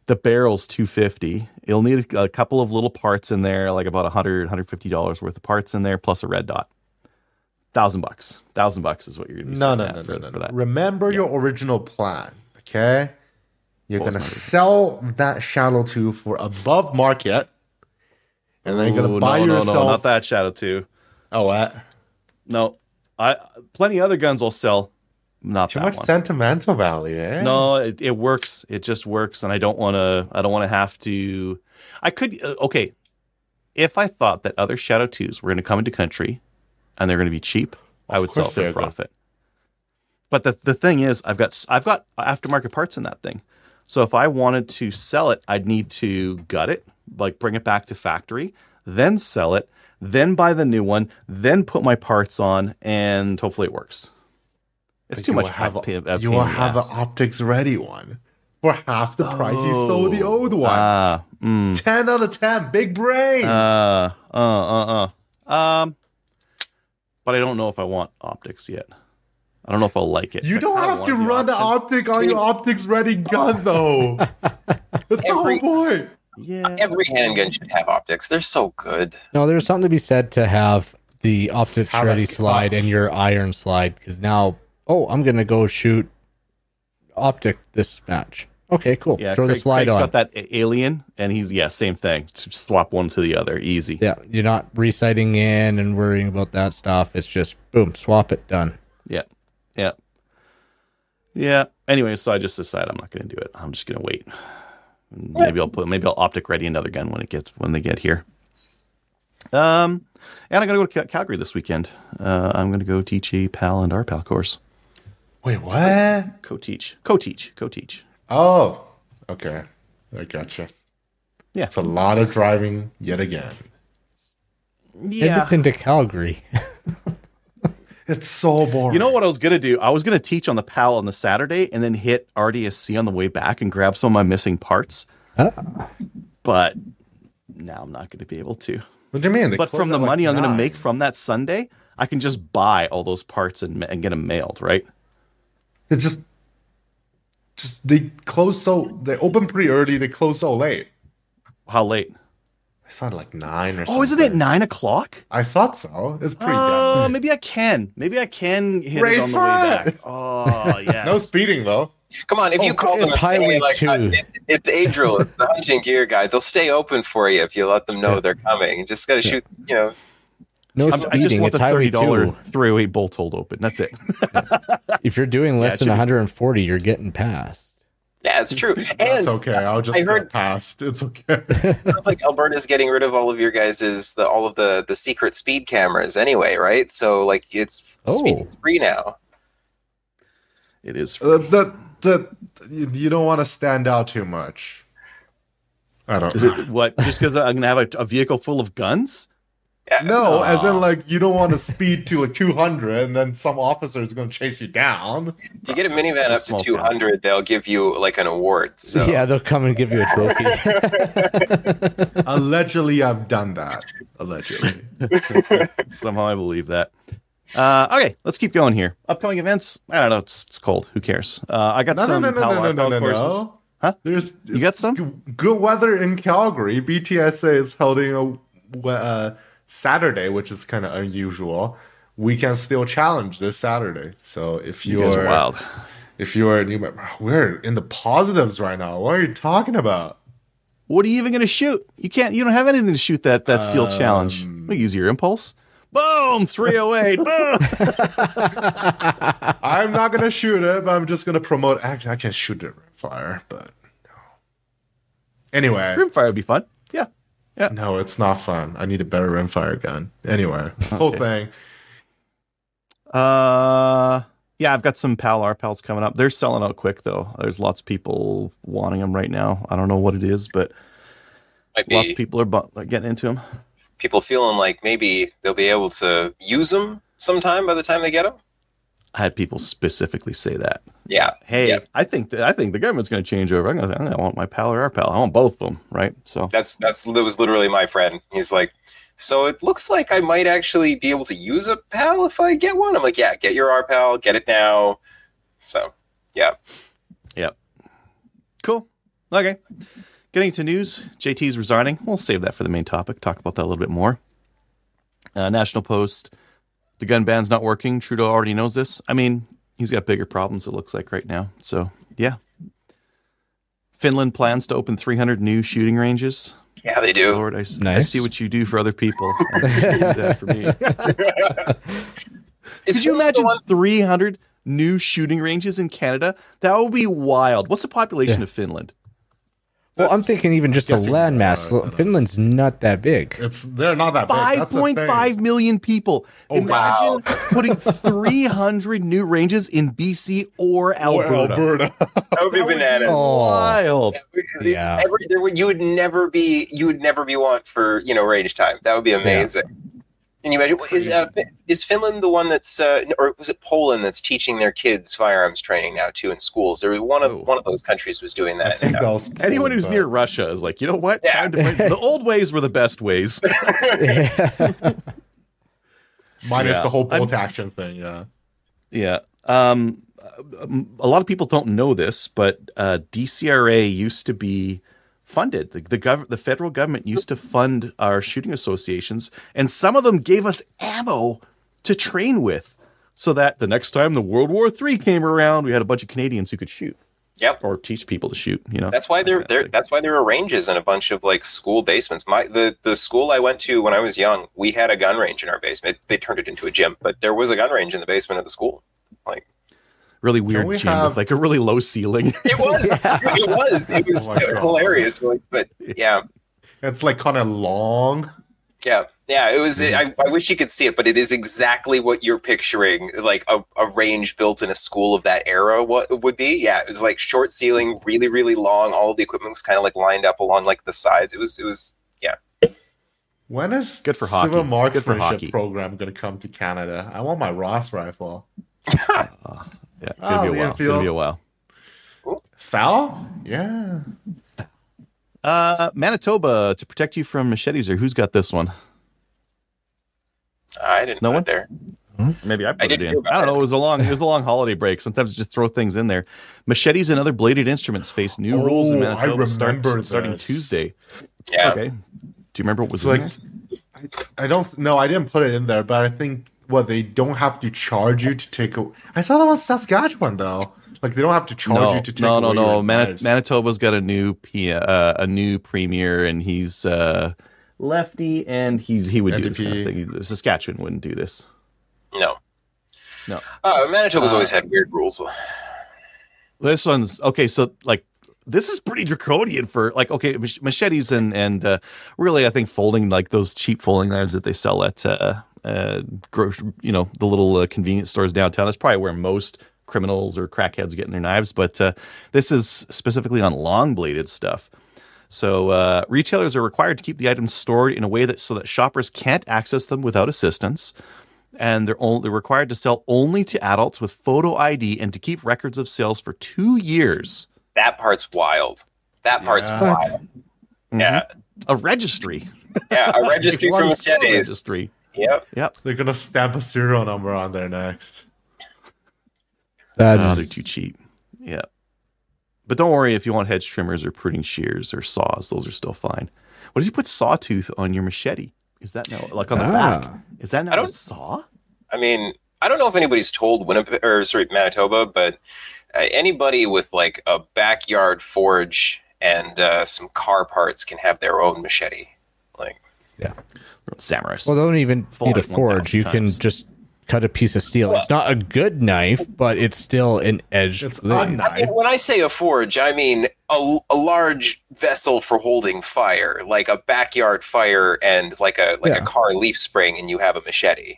The barrel's $250. You'll need a couple of little parts in there, like about $150 worth of parts in there, plus a red dot. $1,000. $1,000 is what you're gonna be No. for that. Remember your original plan, okay? You're gonna sell that Shadow 2 for above market, and then you're gonna buy yourself. No, not that Shadow 2. Oh, what? No, plenty of other guns will sell. Not Too that much one. sentimental value, eh? No, it works. It just works, and I don't want to have to. I could okay. If I thought that other Shadow 2s were going to come into country, and they're going to be cheap, I would sell for a profit. But the thing is, I've got aftermarket parts in that thing. So if I wanted to sell it, I'd need to gut it, like bring it back to factory, then sell it, then buy the new one, then put my parts on, and hopefully it works. It's too much. You will have an optics ready one for half the price you sold the old one. 10 out of 10, big brain. But I don't know if I want optics yet. I don't know if I'll like it. You don't have to run the optic on your optics ready gun, though. That's the whole point. Yeah. Every handgun should have optics. They're so good. No, there's something to be said to have the optics Have ready it slide cut. and your iron slide, because now, I'm going to go shoot optic this match. Okay, cool. Yeah, Throw the slide Craig's on. got that alien, and he's same thing. Swap one to the other, easy. Yeah, you're not resighting in and worrying about that stuff. It's just boom, swap it, done. Yeah. Anyway, so I just decided I'm not going to do it. I'm just going to wait. Maybe I'll optic ready another gun when they get here. And I'm going to go to Calgary this weekend. I'm going to go teach a PAL and RPAL course. Wait, what? Co-teach. Oh, okay. I gotcha. Yeah. It's a lot of driving yet again. Yeah. Edmonton to Calgary. It's so boring. You know what I was going to do? I was going to teach on the PAL on the Saturday and then hit RDSC on the way back and grab some of my missing parts. But now I'm not going to be able to. What do you mean? But from the money I'm going to make from that Sunday, I can just buy all those parts and get them mailed, right? It's just they open pretty early, they close so late. How late? I saw it like 9 or something. Oh, isn't it 9 o'clock? I thought so. It's pretty Oh, damn. maybe I can. Maybe I can hit Race it on the for way it. back. Oh, yes. No speeding though. Come on, if you call them it's and say, Highway like, 2. it's Adriel, it's the hunting gear guy, they'll stay open for you if you let them know they're coming. You just got to shoot, No I just speeding. want It's the Highway $30 2. 308 bolt hold open. That's it. If you're doing less it than should be- 140, you're getting past. Yeah, it's true. That's And okay. I'll just I heard- get past. It's okay. it sounds like Alberta's getting rid of all of your guys' all of the secret speed cameras anyway, right? So like it's speed free now. It is. You don't want to stand out too much. I don't Is it what? Just because I'm going to have a vehicle full of guns? No, as in like you don't want to speed to like 200 and then some officer is going to chase you down. If you get a minivan up to Small 200, they'll give you like an award. So Yeah, they'll come and give you a trophy. Allegedly, I've done that. Allegedly. Somehow I believe that. Okay, let's keep going here. Upcoming events? I don't know. It's cold. Who cares? I got some PAL courses. Huh? There's You got some? good weather in Calgary. BTSA is holding a Saturday, which is kind of unusual. We can still challenge this Saturday. So if You guys are wild. if you're a new member, we're in the positives right now. What are you talking about? What are you even going to shoot? You don't have anything to shoot that steel challenge. We use your impulse. Boom! 308. Boom! I'm not gonna shoot it, but I'm just gonna promote. Actually, I can shoot it rimfire, but no. Anyway, Rimfire would be fun. Yeah. no, it's not fun. I need a better rimfire gun. Anyway, whole thing. Yeah, I've got some PAL RPALs coming up. They're selling out quick though. There's lots of people wanting them right now. I don't know what it is, but might lots be of people are getting into them. people feeling like maybe they'll be able to use them sometime by the time they get them. I had people specifically say that. Yeah. Hey, Yeah. I think the government's going to change over. I'm going to want my PAL or RPAL. I want both of them, right? So That was literally my friend. He's like, so it looks like I might actually be able to use a PAL if I get one. I'm like, yeah, get your RPAL, get it now. So, yeah. yeah, cool. Okay. Getting to news. JT's resigning. We'll save that for the main topic. Talk about that a little bit more. National Post. The gun ban's not working. Trudeau already knows this. I mean, he's got bigger problems, it looks like, right now. So, yeah. Finland plans to open 300 new shooting ranges. Yeah, they do. Lord, I Nice. see what you do for other people. I think you do that for me. Is Could you Finland the imagine one- 300 new shooting ranges in Canada? That would be wild. What's the population of Finland? Well, I'm thinking even just a guessing landmass. more, Finland's not that big. They're not that big. That's the thing. 5.5 million people. Oh, Imagine putting 300 new ranges in BC or Alberta. That would be bananas. Oh. Wild. Yeah. You would never be want for range time. That would be amazing. Can you imagine? Is Finland the one that's or was it Poland that's teaching their kids firearms training now too in schools? There was one of those countries was doing I that. think that was Anyone who's but- near Russia is like, you know what? Yeah. Time to the old ways were the best ways. minus Yeah. the whole bolt action thing. Yeah. Yeah. A lot of people don't know this, but DCRA used to be funded. The federal government used to fund our shooting associations, and some of them gave us ammo to train with, so that the next time the World War III came around, we had a bunch of Canadians who could shoot Yep. or teach people to shoot. That's why there. Fantastic. That's why there are ranges in a bunch of like school basements. The school I went to when I was young, we had a gun range in our basement. They turned it into a gym, but there was a gun range in the basement of the school. Like Really weird we gym have- with like a really low ceiling. it was. It was Oh my God. hilarious. But yeah. It's like kind of long. Yeah, it was. I wish you could see it, but it is exactly what you're picturing, like a range built in a school of that era. What it would be? Yeah, it was like short ceiling, really, really long. All of the equipment was kind of like lined up along like the sides. It was. Yeah. When is Good for hockey. Civil Good for hockey. Marksmanship program going to come to Canada? I want my Ross rifle. Yeah, gonna be a while. Learfield. Gonna be a while. Foul? Yeah. Manitoba to protect you from machetes, or who's got this one? I didn't No put one? it there. Maybe I put it didn't in. hear about I don't know. it. It was a long holiday break. Sometimes just throw things in there. Machetes and other bladed instruments face new rules in Oh, I Manitoba remember starting this. Tuesday. Yeah. Okay. Do you remember what was It's in like there? I don't know. I didn't put it in there, but I think they don't have to charge you to take a. I saw that was Saskatchewan though. Like they don't have to charge you to take no. away your knives. Manitoba's got a new premier, and he's lefty, and he would do this kind of NDP. thing. Saskatchewan wouldn't do this. No. No. Manitoba's always had weird rules. This one's okay. So like, this is pretty draconian for like, okay, machetes and really, I think folding, like those cheap folding knives that they sell at grocery, the little convenience stores downtown. That's probably where most criminals or crackheads getting their knives. But this is specifically on long bladed stuff. So retailers are required to keep the items stored in a way so that shoppers can't access them without assistance. And they're required to sell only to adults with photo ID and to keep records of sales for 2 years. That part's wild. That part's Yeah. wild. Yeah. A registry. Yeah. A registry for One store machetes. registry. Yep. Yep. They're gonna stamp a serial number on there next. That Oh, is- they're too cheap. Yeah. But don't worry if you want hedge trimmers or pruning shears or saws. Those are still fine. What if you put sawtooth on your machete? Is that now like on the back? Is that now a saw? I mean, I don't know if anybody's told Manitoba, but anybody with like a backyard forge and some car parts can have their own machete. Like, Samurais. Well, they don't even Fold need a it 1,000 forge. You can times. just cut a piece of steel. It's not a good knife, but it's still an edged It's blade. a knife. when I say a forge, I mean a large vessel for holding fire, like a backyard fire and like a car leaf spring, and you have a machete.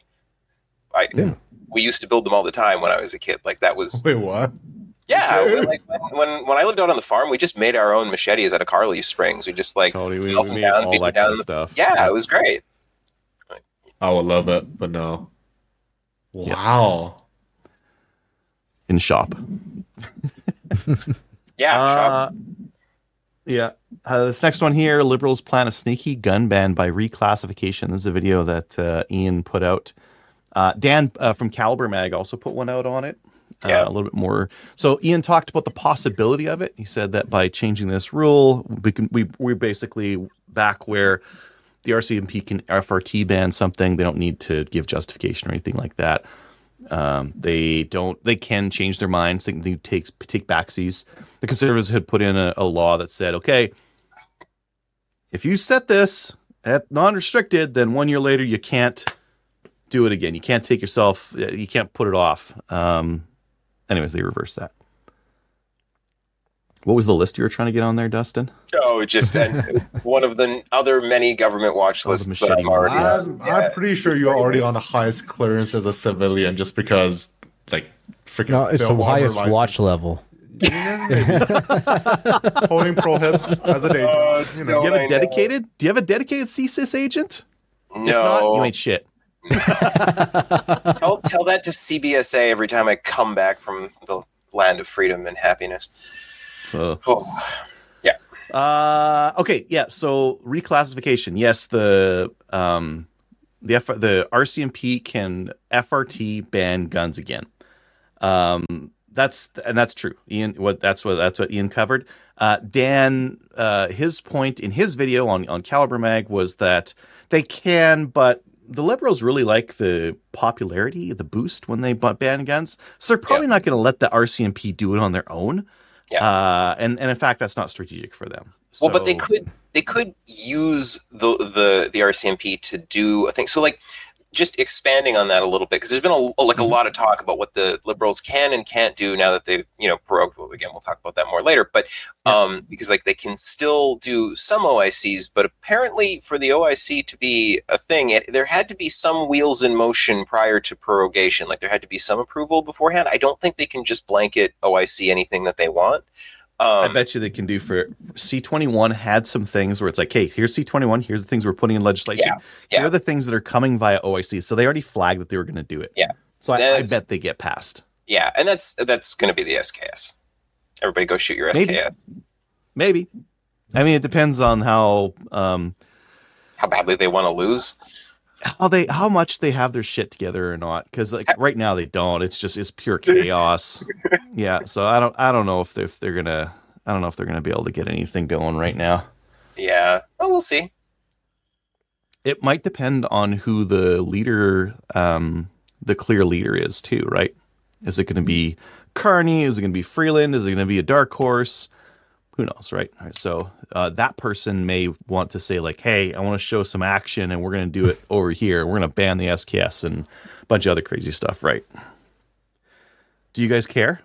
We used to build them all the time when I was a kid. Like that was Wait, what? yeah. Like when I lived out on the farm, we just made our own machetes out of car leaf springs. We just like Totally. We melt them made down, all beat that them kind down. of stuff. Yeah, it was great. I would love it, but no. Wow. In shop. Yeah, shop. Yeah. This next one here, Liberals plan a sneaky gun ban by reclassification. This is a video that Ian put out. Dan from Caliber Mag also put one out on it. Yeah. a little bit more. So Ian talked about the possibility of it. He said that by changing this rule, we're basically back where the RCMP can FRT ban something. They don't need to give justification or anything like that. They can change their minds. They can take backsies. The Conservatives had put in a law that said, okay, if you set this at non-restricted, then 1 year later you can't do it again. You can't take yourself, you can't put it off. Anyways, they reversed that. What was the list you were trying to get on there, Dustin? Oh, just one of the other many government watch lists that I'm already on. I'm pretty sure you're already on the highest clearance as a civilian just because, like, freaking. No, it's the Phil highest Armor watch level. Holding pro-hips as a day job. Do you have a dedicated? Do you have a dedicated CSIS agent? No. If not, you ain't shit. I'll tell that to CBSA every time I come back from the land of freedom and happiness. Yeah. Okay. Yeah. So reclassification. Yes. The RCMP can FRT ban guns again. That's true. Ian, that's what Ian covered. Dan, his point in his video on Caliber Mag was that they can, but the Liberals really like the popularity, the boost when they ban guns. So they're probably not going to let the RCMP do it on their own. Yeah. And in fact, that's not strategic for them. Well, but they could use the RCMP to do a thing. So, like, just expanding on that a little bit, because there's been a lot of talk about what the Liberals can and can't do now that they've prorogued. Well, again, we'll talk about that more later. But because like they can still do some OICs, but apparently for the OIC to be a thing, there had to be some wheels in motion prior to prorogation. Like there had to be some approval beforehand. I don't think they can just blanket OIC anything that they want. I bet you they can do for C21 had some things where it's like, hey, here's C21, here's the things we're putting in legislation. Here are the things that are coming via OIC. So they already flagged that they were going to do it. Yeah. So I bet they get passed. Yeah, and that's going to be the SKS. Everybody go shoot your SKS. Maybe. I mean, it depends on how badly they want to lose. How much they have their shit together or not, because like right now they don't. It's pure chaos. Yeah, so I don't know if they're gonna be able to get anything going right now. Yeah, well, we'll see. It might depend on who the leader, the clear leader is too, right? Is it going to be Carney? Is it going to be Freeland? Is it going to be a dark horse? Who knows, right? All right, so that person may want to say like, hey, I want to show some action and we're going to do it over here. We're going to ban the SKS and a bunch of other crazy stuff, right? Do you guys care?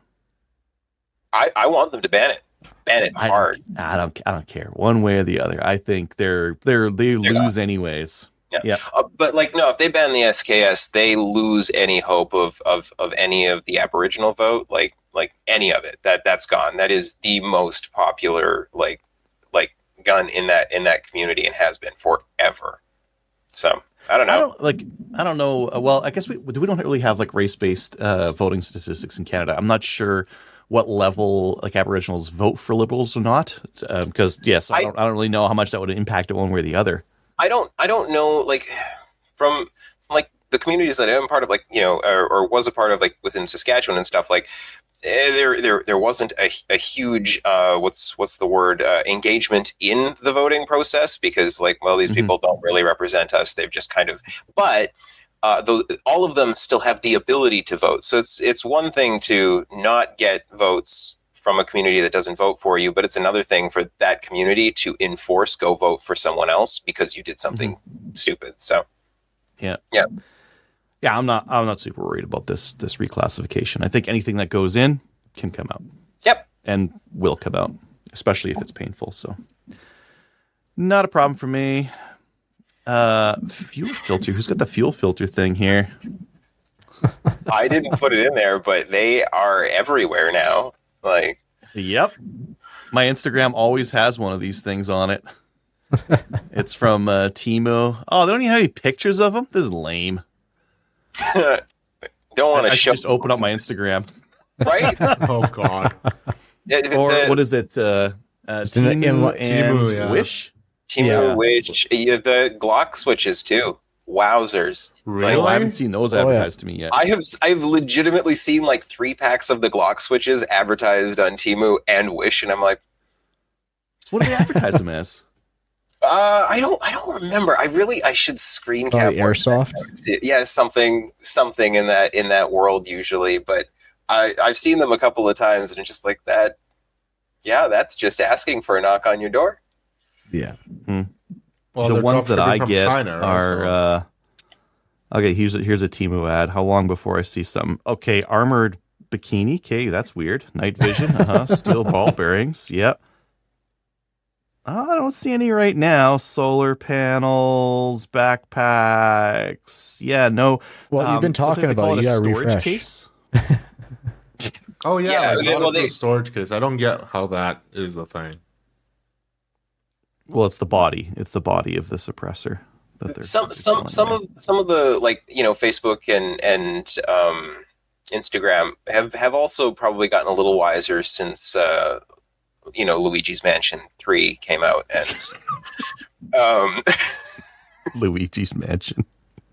I want them to ban it. Ban it hard. I don't care one way or the other. I think they lose anyways. Yeah. But like, no, if they ban the SKS, they lose any hope of any of the Aboriginal vote. Like any of it, that's gone. That is the most popular like gun in that community and has been forever. So I don't know. I don't know. Well, I guess we don't really have like race-based voting statistics in Canada. I'm not sure what level like Aboriginals vote for Liberals or not, because I don't really know how much that would impact it one way or the other. I don't know, like from like the communities that I'm part of, like or was a part of, like within Saskatchewan and stuff, like. There wasn't a huge what's the word engagement in the voting process, because like, well, these people don't really represent us. They've just kind of, but all of them still have the ability to vote. So it's one thing to not get votes from a community that doesn't vote for you, but it's another thing for that community to enforce go vote for someone else because you did something stupid. So yeah. Yeah, I'm not super worried about this reclassification. I think anything that goes in can come out. Yep. And will come out, especially if it's painful. So not a problem for me. Fuel filter. Who's got the fuel filter thing here? I didn't put it in there, but they are everywhere now. Like, yep. My Instagram always has one of these things on it. It's from Timo. Oh, they don't even have any pictures of them? This is lame. Don't want to show. Just open up my Instagram, right? Oh God! Or what is it? Timu and yeah. Wish. Timu, Wish. The Glock switches too. wowzers. Really? Oh, I haven't seen those Oh, yeah. advertised to me yet. I've legitimately seen like 3 packs of the Glock switches advertised on Temu and Wish, and I'm like, What do they advertise them as? I don't remember. I should screen cap Probably airsoft. Yeah, something in that world usually, but I've seen them a couple of times, and it's just like that. Yeah, that's just asking for a knock on your door. Yeah. Well, The they're ones that dropshipping I from get China, right? are okay. Here's a Temu ad. How long before I see something? Okay, armored bikini. Okay, that's weird. Night vision. Steel ball bearings. Yep. I don't see any right now. Solar panels, backpacks. Yeah, no. Well, you've been talking sometimes they call about it. it You a gotta storage refresh. case. Oh yeah, Yeah, it's not well, a they- storage case. I don't get how that is a thing. Well, it's the body. It's the body of the suppressor. That they're Some selling of the, like, you know, Facebook and Instagram have also probably gotten a little wiser since you know, Luigi's Mansion 3 came out, and Luigi's Mansion.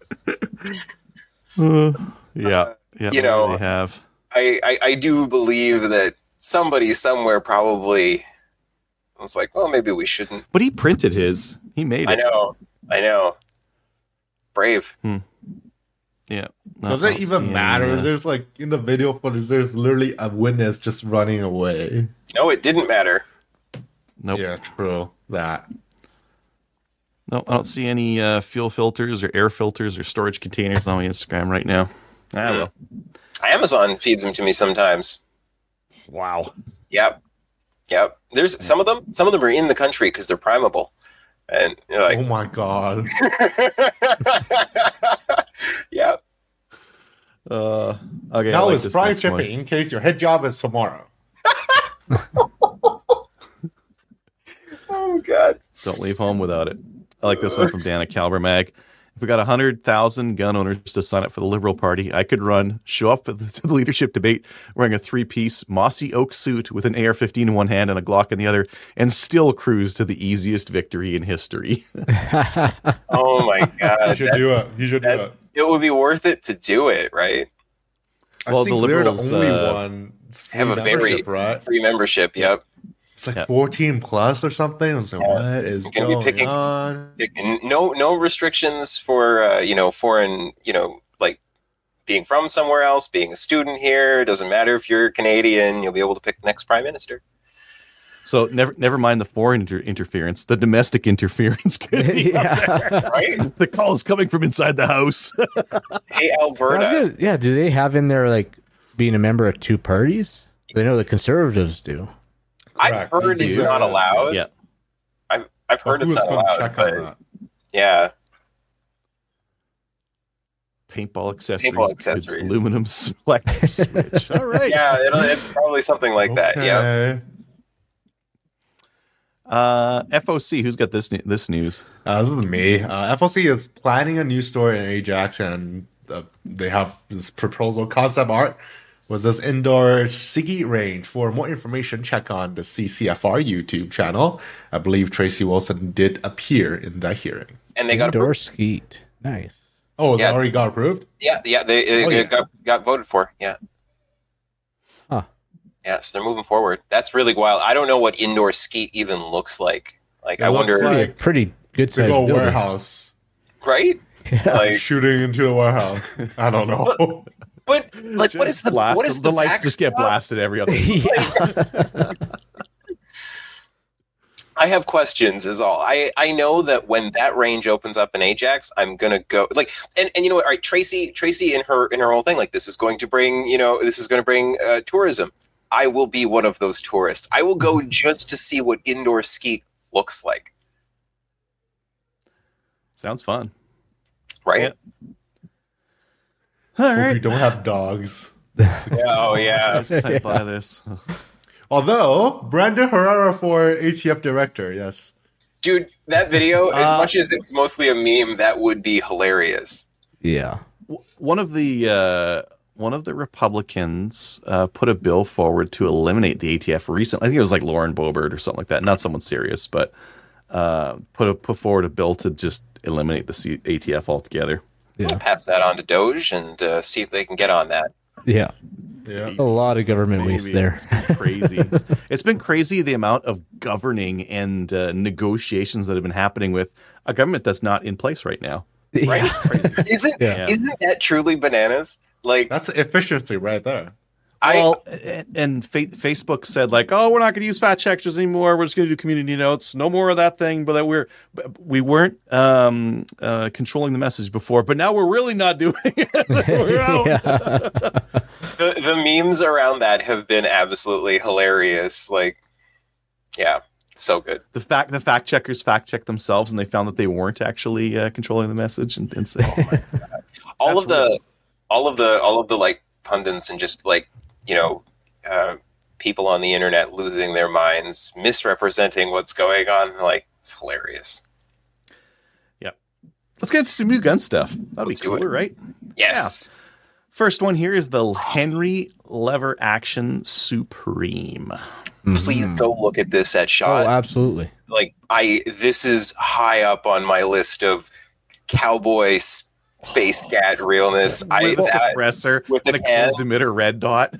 Yeah, yeah. You know, they have. I do believe that somebody somewhere probably was like, well, maybe we shouldn't. But he printed his. He made it. I know. Brave. Yeah. Does it even matter? There's like in the video footage, there's literally a witness just running away. No, it didn't matter. Nope. Yeah, true. That. No, I don't see any fuel filters or air filters or storage containers on my Instagram right now. Ah, well. Amazon feeds them to me sometimes. Wow. Yep. There's some of them are in the country because they're primable, and you're like, Oh my god. yep. Okay. Now I like it's this prime next one. shipping in case your head job is tomorrow. Oh god. Don't leave home without it. I like this one from Dana Caliber Mag. If we got 100,000 gun owners to sign up for the Liberal Party, I could show up to the leadership debate wearing a 3-piece mossy oak suit with an AR-15 in one hand and a Glock in the other, and still cruise to the easiest victory in history. Oh my god. You should do it. You should do it. It would be worth it to do it, right? I Well, think the they're the Liberals, only one. It's free have a very membership, right? free membership. Yep. It's like Yeah. 14 plus or something. I was like, what is You can be going picking- on? No restrictions for you know, foreign, you know, like being from somewhere else, being a student here. It doesn't matter if you're Canadian. You'll be able to pick the next prime minister. So never mind the foreign interference. The domestic interference could be Yeah. Right? the call is coming from inside the house. Hey, I was Alberta. gonna- yeah, do they have in there like being a member of 2 parties? I know the conservatives do. I've Correct. heard Yes, it's yes, not yes, allowed. yeah. I've heard it's Who's not going to allowed. check But on that? yeah. Paintball accessories, Paintball goods, accessories. aluminum selector switch. All right. Yeah, it's probably something like that. Yeah. Okay. FOC, who's got this news? This is me. FOC is planning a new store in Ajax, and they have this proposal concept art was this indoor Sigi range. For more information, check on the CCFR YouTube channel. I believe Tracy Wilson did appear in that hearing. And they got Indoor approved. skeet. Nice. Oh, Yeah. that already got approved? Yeah, they Oh, yeah. got voted for. Yeah. Huh. Yeah, so they're moving forward. That's really wild. I don't know what indoor skeet even looks like. Like, It I looks wonder, like- Pretty good Big sized old building. warehouse. right? Like, Shooting into a warehouse. I don't know. but like, what is the Blast- what is the lights just get backstop? blasted every other Yeah. I have questions is all. I know that when that range opens up in Ajax, I'm gonna go like and you know what, all right, Tracy in her whole thing, like this is going to bring, you know, this is gonna bring tourism. I will be one of those tourists. I will go just to see what indoor skeet looks like. Sounds fun. Right? Yeah. All Hope you right. don't have dogs. Yeah, oh yeah. Guys, can I buy this? Although, Brandon Herrera for ATF director, yes. Dude, that video, as much as it's mostly a meme, that would be hilarious. Yeah. One of the Republicans put a bill forward to eliminate the ATF recently. I think it was like Lauren Boebert or something like that. Not someone serious, but put forward a bill to just eliminate the ATF altogether. Yeah. Pass that on to Doge and see if they can get on that. Yeah. Yeah. A lot of government waste Maybe. there. It's been crazy. It's been crazy the amount of governing and negotiations that have been happening with a government that's not in place right now. Right? Yeah. Isn't that truly bananas? Like, That's efficiency right there. Well, and Facebook said like, oh, we're not going to use fact checkers anymore. We're just going to do community notes. No more of that thing. But that we weren't controlling the message before, but now we're really not doing it. We're out. Yeah. the memes around that have been absolutely hilarious. Like, yeah, so good. The fact checkers fact checked themselves, and they found that they weren't actually controlling the message, and say, oh my God. all of the like pundits and just like, you know, people on the internet losing their minds, misrepresenting what's going on. Like, it's hilarious. Yeah. Let's get into some new gun stuff. That'd Let's be do it. cooler, right? Yes. First one here is the Henry Lever Action Supreme. Please go look at this at Oh, Shot. absolutely. Like, this is high up on my list of cowboy space cat realness. With a suppressor with and the a closed emitter red dot.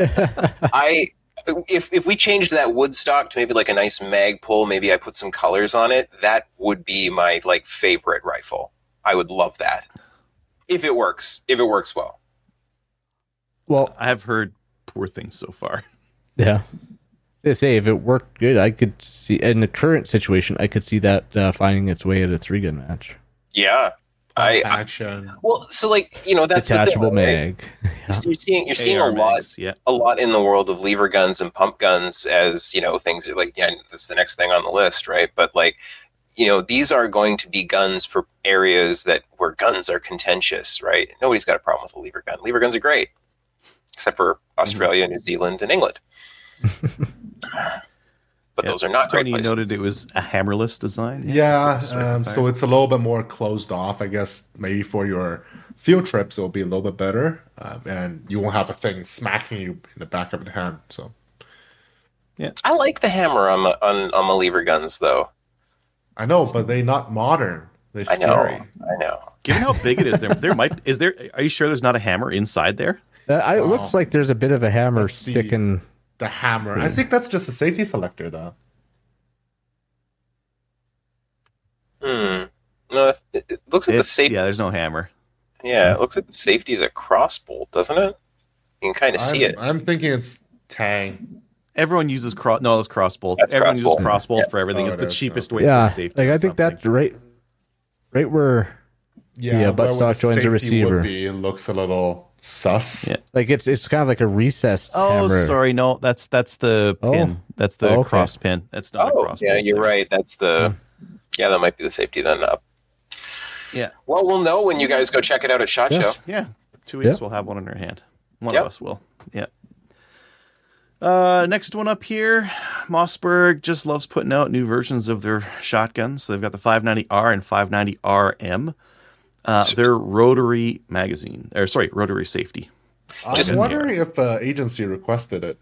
If we changed that Woodstock to maybe like a nice mag pull, maybe I put some colors on it, that would be my like favorite rifle. I would love that. If it works well. Well, I have heard poor things so far. yeah. They say if it worked good, I could see in the current situation, I could see that finding its way at a 3-gun match. Yeah. Action. Well, so like, you know, that's Detachable the thing, right? mag. You're seeing AR a lot mags, yeah. in the world of lever guns and pump guns, as you know, things are like, yeah, that's the next thing on the list, right? But like, you know, these are going to be guns for areas where guns are contentious, right? Nobody's got a problem with a lever gun. Lever guns are great, except for Australia, New Zealand, and England. But those are not great Tony places. noted it was a hammerless design. Yeah, So so it's a little bit more closed off. I guess maybe for your field trips, it'll be a little bit better, and you won't have a thing smacking you in the back of the hand. So I like the hammer on my lever guns, though. I know, but they're not modern. They're scary. I know. given how big it is, are you sure there's not a hammer inside there? It looks like there's a bit of a hammer Let's see. sticking. The hammer. I think that's just a safety selector, though. No, it looks like the safety. Yeah, there's no hammer. Yeah, it looks like the safety is a crossbolt, doesn't it? You can kind of see it. I'm thinking it's Tang. Everyone uses those cross bolts. That's Everyone crossbolt. uses cross bolts Yeah. for everything. Oh, It's the it is, cheapest okay. way Yeah, to safety. like I on think that something. right where Yeah, butt where stock the joins a safety receiver. would be, it looks a little sus. Yeah. like it's kind of like a recessed Oh, hammer. sorry, no, that's the Oh. pin. That's the Oh, okay. cross pin. That's not a Oh, cross. yeah, bolt. you're right. That's the. Yeah, that might be the safety then. Yeah, Well, we'll know when you guys go check it out at SHOT Yes. Show. yeah. 2 weeks Yeah. we'll have one in our hand. One Yep. of us will. Yeah. Next one up here, Mossberg just loves putting out new versions of their shotguns. So they've got the 590R and 590RM. They're rotary rotary safety. Just- I'm wondering if agency requested it.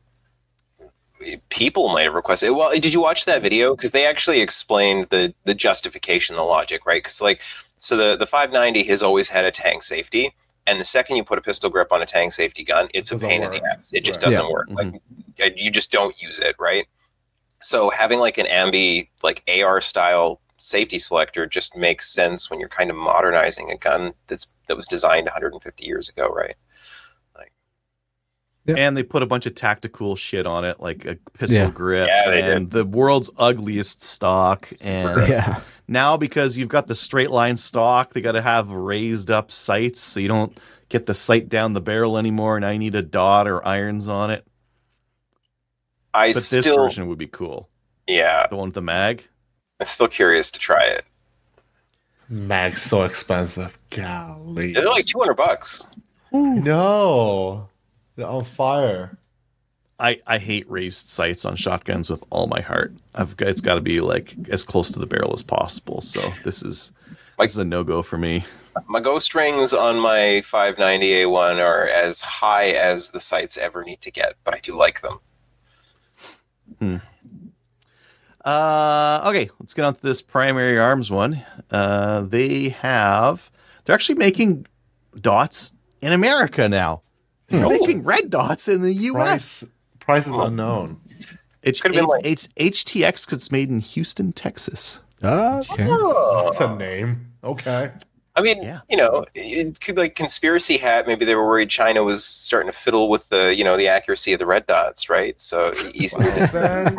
People might have requested it. Well, did you watch that video? Because they actually explained the justification, the logic, right? Because so the 590 has always had a tang safety, and the second you put a pistol grip on a tang safety gun, it's a Doesn't pain in the work. ass. It just Right. doesn't Yeah. work. Like you just don't use it, right? So having like an ambi like AR style safety selector just makes sense when you're kind of modernizing a gun that was designed 150 years ago, right? Yeah. And they put a bunch of tactical shit on it, like a pistol Yeah. grip Yeah, they and the world's ugliest stock. And gross. Yeah, now because you've got the straight line stock, they got to have raised up sights so you don't get the sight down the barrel anymore. Now you need a dot or irons on it. I But this still, version would be cool. yeah, The one with the mag. I'm still curious to try it. Mag's so expensive. Golly. They're like $200. No. They're on fire. I hate raised sights on shotguns with all my heart. It's got to be like as close to the barrel as possible. So this is a no-go for me. My ghost rings on my 590A1 are as high as the sights ever need to get, but I do like them. Okay, let's get on to this Primary Arms one. They're actually making dots in America now. They're making red dots in the U.S. Price is unknown. It's HTX because it's made in Houston, Texas. Okay. That's a name. Okay. I mean, Yeah. it could like conspiracy hat. Maybe they were worried China was starting to fiddle with the, the accuracy of the red dots, right? So easy. Then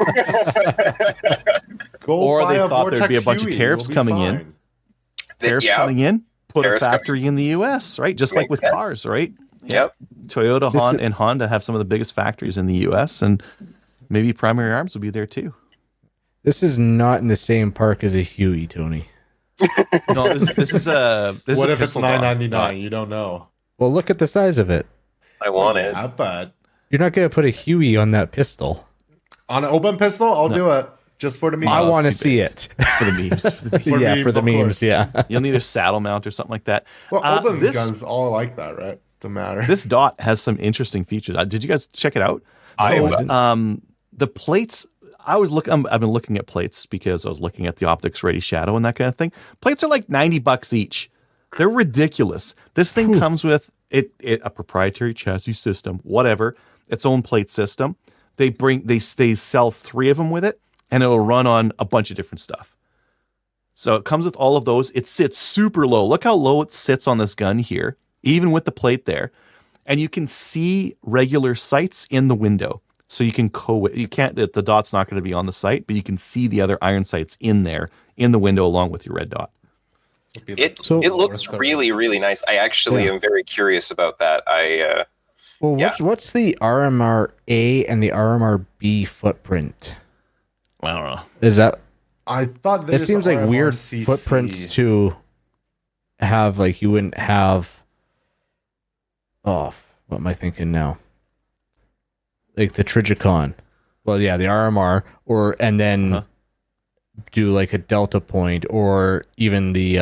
go Or buy they a thought there'd be a Vortex bunch of Huey, tariffs you'll be coming in. fine. Tariffs coming in, put Tariffs a factory in the U.S., right? Just like Makes with sense. cars, right? Yep. Toyota, Honda, and Honda have some of the biggest factories in the U.S., and maybe Primary Arms will be there too. This is not in the same park as a Huey, Tony. No, this is a. This What is a if it's pistol dot. $9.99? You don't know. Well, look at the size of it. I want it. Yeah, but You're not going to put a Huey on that pistol. on an open pistol, I'll do it just for the memes. I want to too see it. for the memes. For the memes. For yeah, memes, for the of memes. course. Yeah. You'll need a saddle mount or something like that. Well, open this guns all like that, right? Doesn't matter. this dot has some interesting features. Did you guys check it out? The plates. I've been looking at plates because I was looking at the Optics Ready Shadow and that kind of thing. Plates are like $90 each. They're ridiculous. This thing comes with a proprietary chassis system, whatever, its own plate system. They sell 3 of them with it, and it'll run on a bunch of different stuff. So it comes with all of those. It sits super low. Look how low it sits on this gun here, even with the plate there. And you can see regular sights in the window. So you can the dot's not going to be on the sight, but you can see the other iron sights in there in the window along with your red dot. It looks really, really nice. I actually am very curious about that. Well, what's the RMR A and the RMR B footprint? I don't know. Is that? I thought It seems like weird RMRCC. footprints to have. Like you wouldn't have. Oh, what am I thinking now? Like the Trigicon. Well, yeah, the RMR, and then do like a Delta Point, or even the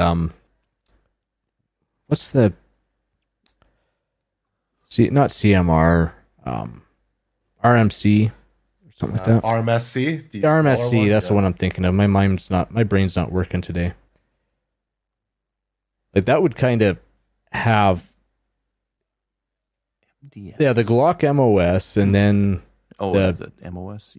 what's the not CMR, RMC, or something like that. RMSC. The RMSC, that's the one I'm thinking of. My brain's not working today. Like that would kind of have DS. the Glock MOS, and then the MOS,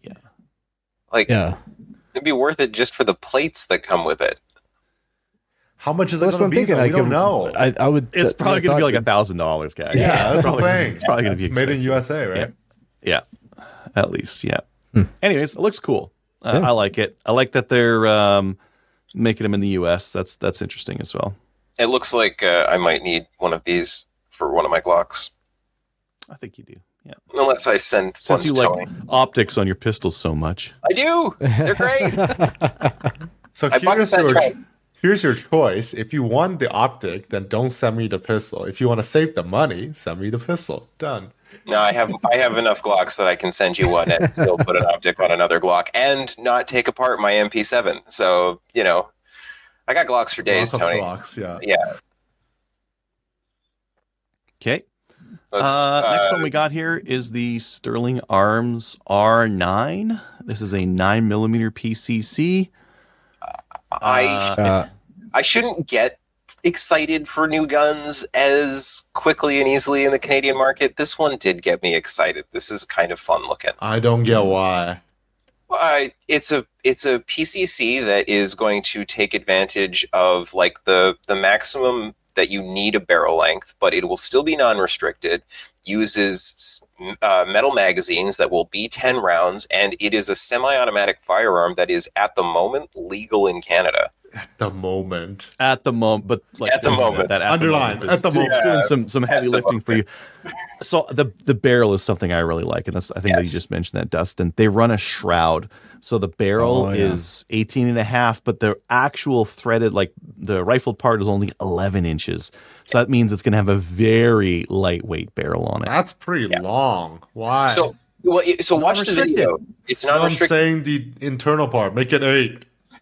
it'd be worth it just for the plates that come with it. How much is it that's what going I'm to be? thinking. Though? We don't know. I would. It's probably going to be like $1,000, guys. Yeah, that's the probably, thing. It's probably going to be It's made in expensive. USA, right? Yeah, at least, yeah. Hmm. Anyways, it looks cool. Yeah. I like it. I like that they're making them in the US. That's interesting as well. It looks like I might need one of these for one of my Glocks. I think you do. Yeah. Unless I send one Since to you Tony. like optics on your pistols so much. I do. They're great. So I bucked that trend. here's your choice. If you want the optic, then don't send me the pistol. If you want to save the money, send me the pistol. Done. No, I have enough Glocks that I can send you one and still put an optic on another Glock and not take apart my MP7. So, I got Glocks for days, Lots of Tony. blocks, yeah. Yeah. Okay. Next one we got here is the Sterling Arms R9. This is a 9mm PCC. I shouldn't get excited for new guns as quickly and easily in the Canadian market. This one did get me excited. This is kind of fun looking. I don't get why. It's a PCC that is going to take advantage of like the maximum that you need a barrel length, but it will still be non-restricted, uses metal magazines that will be 10 rounds, and it is a semi-automatic firearm that is at the moment legal in Canada. At the moment. At the moment, but like At the moment. that Underlined, is at the moment. doing some heavy lifting for you. So the barrel is something I really like, and I think that you just mentioned that, Dustin. They run a shroud, so the barrel is 18.5, but the actual threaded, like the rifled part, is only 11 inches. So that means it's going to have a very lightweight barrel on it. That's pretty long. Why? So watch the video. It's not I'm restricted. saying the internal part. Make it 8.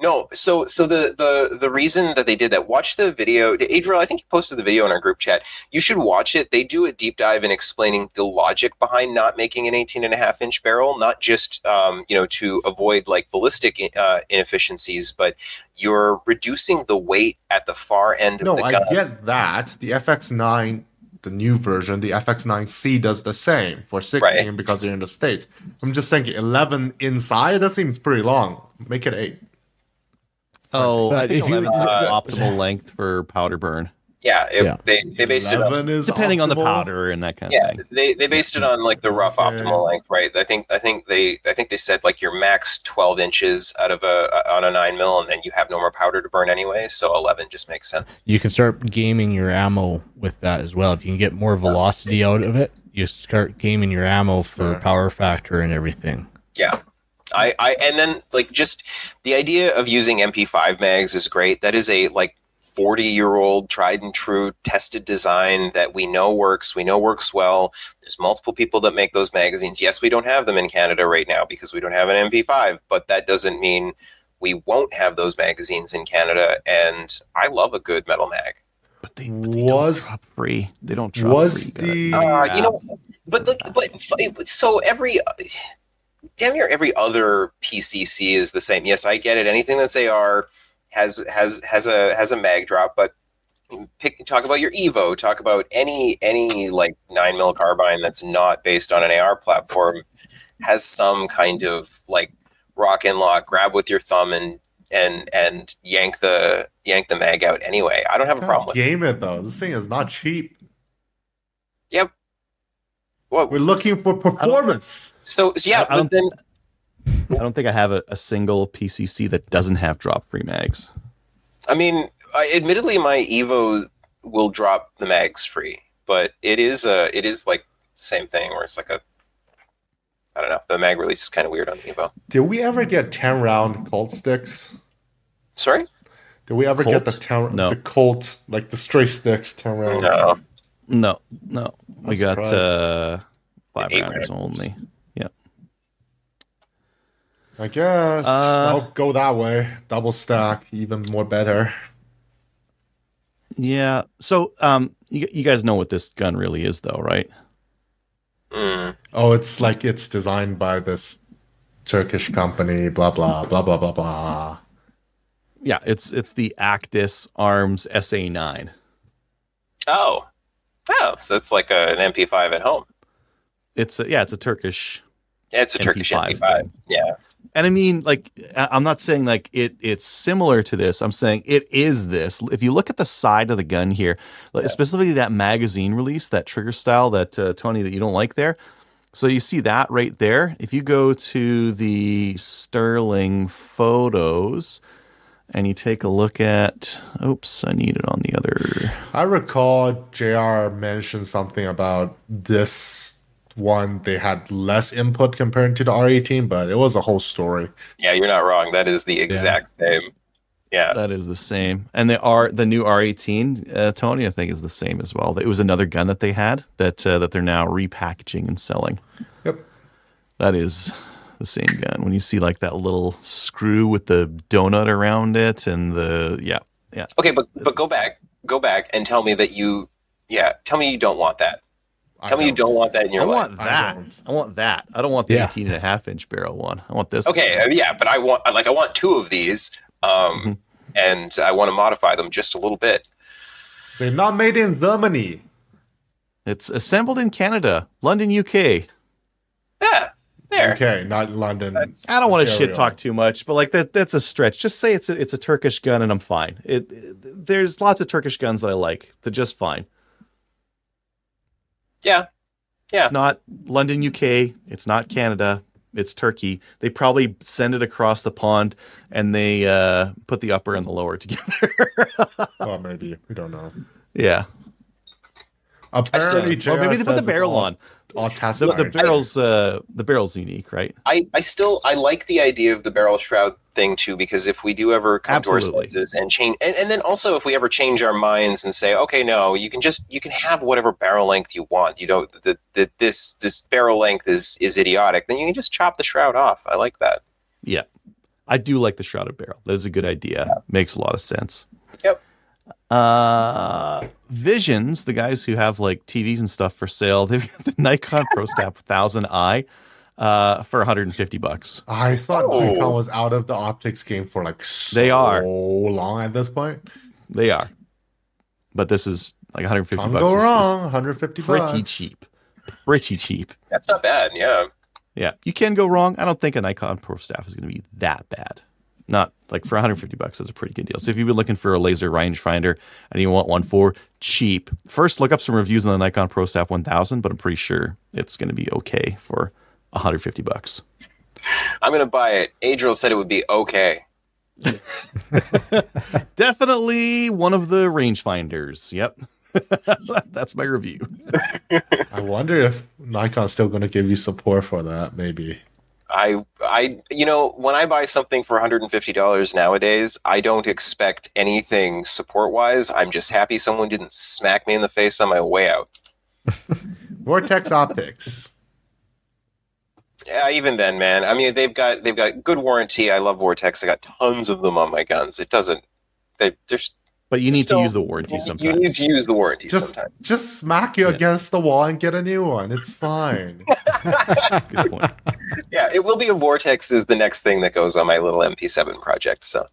No, so the reason that they did that, watch the video. Adriel, I think you posted the video in our group chat. You should watch it. They do a deep dive in explaining the logic behind not making an 18.5-inch barrel, not just to avoid like ballistic inefficiencies, but you're reducing the weight at the far end of No, the I gun. get that. The FX9, the new version, the FX9C does the same for 16 Right. because they're in the States. I'm just thinking 11 inside, that seems pretty long. Make it 8. Oh, I But think if you- 11 is the optimal length for powder burn, Yeah, Yeah. They based it on 11 is depending on the optimal? powder and that kind of Yeah, thing. they based it on like the rough Okay. optimal length, right? I think they said like your max 12 inches out of on a 9mm, and then you have no more powder to burn anyway. So 11 just makes sense. You can start gaming your ammo with that as well. If you can get more velocity out of it, you start gaming your ammo for fair. power factor and everything. Yeah. I and then like just the idea of using MP5 mags is great. That is a like 40-year-old tried and true tested design that we know works well. There's multiple people that make those magazines. Yes, we don't have them in Canada right now because we don't have an MP5, but that doesn't mean we won't have those magazines in Canada, and I love a good metal mag. But they don't Was- drop free. They don't drop Was free. the So damn near every other PCC is the same. Yes, I get it. Anything that's AR has a mag drop, but talk about your Evo, talk about any like 9mm carbine that's not based on an AR platform has some kind of like rock and lock, grab with your thumb and yank the mag out anyway. I don't have a problem with it. game it though. This thing is not cheap. Yep. Well, We're looking for performance. so yeah, I but then I don't think I have a single PCC that doesn't have drop free mags. I mean, admittedly, my Evo will drop the mags free, but it is like the same thing where it's like I don't know. The mag release is kind of weird on the Evo. Did we ever get 10 round Colt sticks? Sorry? Did we ever get Colt? the the Colt, like the straight sticks, 10 rounds? No. No. We I'm got surprised. 5 8 rounders rounders. only. Yeah. I guess I'll go that way. Double stack, even more better. Yeah. So you guys know what this gun really is though, right? Mm. Oh, it's designed by this Turkish company, blah blah blah blah blah blah. Yeah, it's the Actis Arms SA9. Oh, so it's like an MP5 at home. It's a Turkish. Yeah, it's a Turkish MP5. MP5. Yeah. And I mean, like, I'm not saying like it's similar to this. I'm saying it is this. If you look at the side of the gun here, like, specifically that magazine release, that trigger style that Tony, that you don't like there. So you see that right there. If you go to the Sterling photos and you take a look at, oops, I need it on the other. I recall JR mentioned something about this one. They had less input compared to the R18, but it was a whole story. Yeah, you're not wrong. That is the exact same. Yeah. That is the same. And the new R18, Tony, I think is the same as well. It was another gun that they had that they're now repackaging and selling. Yep. That is the same gun. When you see like that little screw with the donut around it and yeah. Okay, but go back and tell me that tell me you don't want that. Tell me you don't want that in your I life. want I that. don't. I want that. I don't want the Yeah. 18.5-inch barrel one. I want this. Okay, one. but I want 2 of these, and I want to modify them just a little bit. They're not made in Germany. It's assembled in Canada, London, UK. Yeah, there. Okay, not London. I don't want to Ontario. shit talk too much, but like that's a stretch. Just say it's a Turkish gun and I'm fine. There's lots of Turkish guns that I like. They're just fine. Yeah. Yeah. It's not London, UK. It's not Canada. It's Turkey. They probably send it across the pond and they put the upper and the lower together. Oh, maybe we don't know. Yeah. Apparently, Or maybe they put the barrel on. All test The fired. barrel's unique, right? I like the idea of the barrel shroud thing too, because if we do ever come to our Absolutely. senses and change, and then also if we ever change our minds and say, okay, no, you can have whatever barrel length you want. You know that this barrel length is idiotic. Then you can just chop the shroud off. I like that. Yeah. I do like the shrouded barrel. That is a good idea. Yeah. Makes a lot of sense. Yep. Visions, the guys who have like TVs and stuff for sale, they've got the Nikon ProStap 1000i for $150. I thought Oh. Nikon was out of the optics game for like They are. so long at this point. They are, but this is like $150. Can't go is wrong. 150 bucks. pretty cheap. Pretty cheap. That's not bad. Yeah. Yeah, you can go wrong. I don't think a Nikon ProStaf is going to be that bad. Not like for $150, that's a pretty good deal. So if you've been looking for a laser rangefinder and you want one for cheap, first look up some reviews on the Nikon ProStaf 1000, but I'm pretty sure it's going to be okay for $150. I'm going to buy it. Adriel said it would be okay. Definitely one of the rangefinders. Yep. That's my review. I wonder if Nikon's still going to give you support for that. Maybe. When I buy something for $150 nowadays, I don't expect anything support-wise. I'm just happy someone didn't smack me in the face on my way out. Vortex Optics. Yeah, even then, man. I mean, they've got good warranty. I love Vortex. I got tons of them on my guns. It doesn't. There's But you need still- to use the warranty sometimes. You need to use the warranty Just sometimes. just smack you against the wall and get a new one. It's fine. That's a good point. Yeah, it will be a Vortex is the next thing that goes on my little MP7 project. So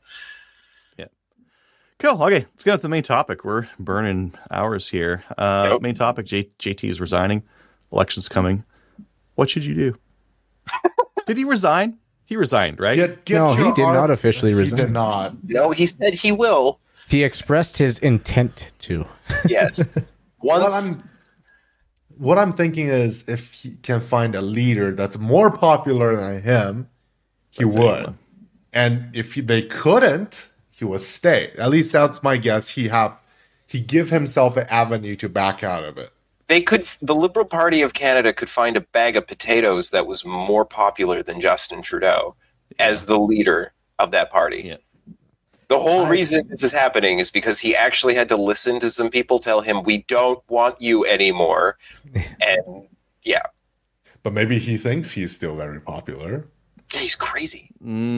Cool. Okay, let's get to the main topic. We're burning hours here. Yep. Main topic, JT is resigning. Election's coming. What should you do? Did he resign? He resigned, right? Get No, he your did not officially He resign. did not. no, he said he will. He expressed his intent to. Yes. Once. What I'm thinking is, if he can find a leader that's more popular than him, he would. one. And if they couldn't, he would stay. At least that's my guess. He give himself an avenue to back out of it. The Liberal Party of Canada could find a bag of potatoes that was more popular than Justin Trudeau as the leader of that party. Yeah. The whole reason this is happening is because he actually had to listen to some people tell him, we don't want you anymore. And yeah, But maybe he thinks he's still very popular. he's crazy.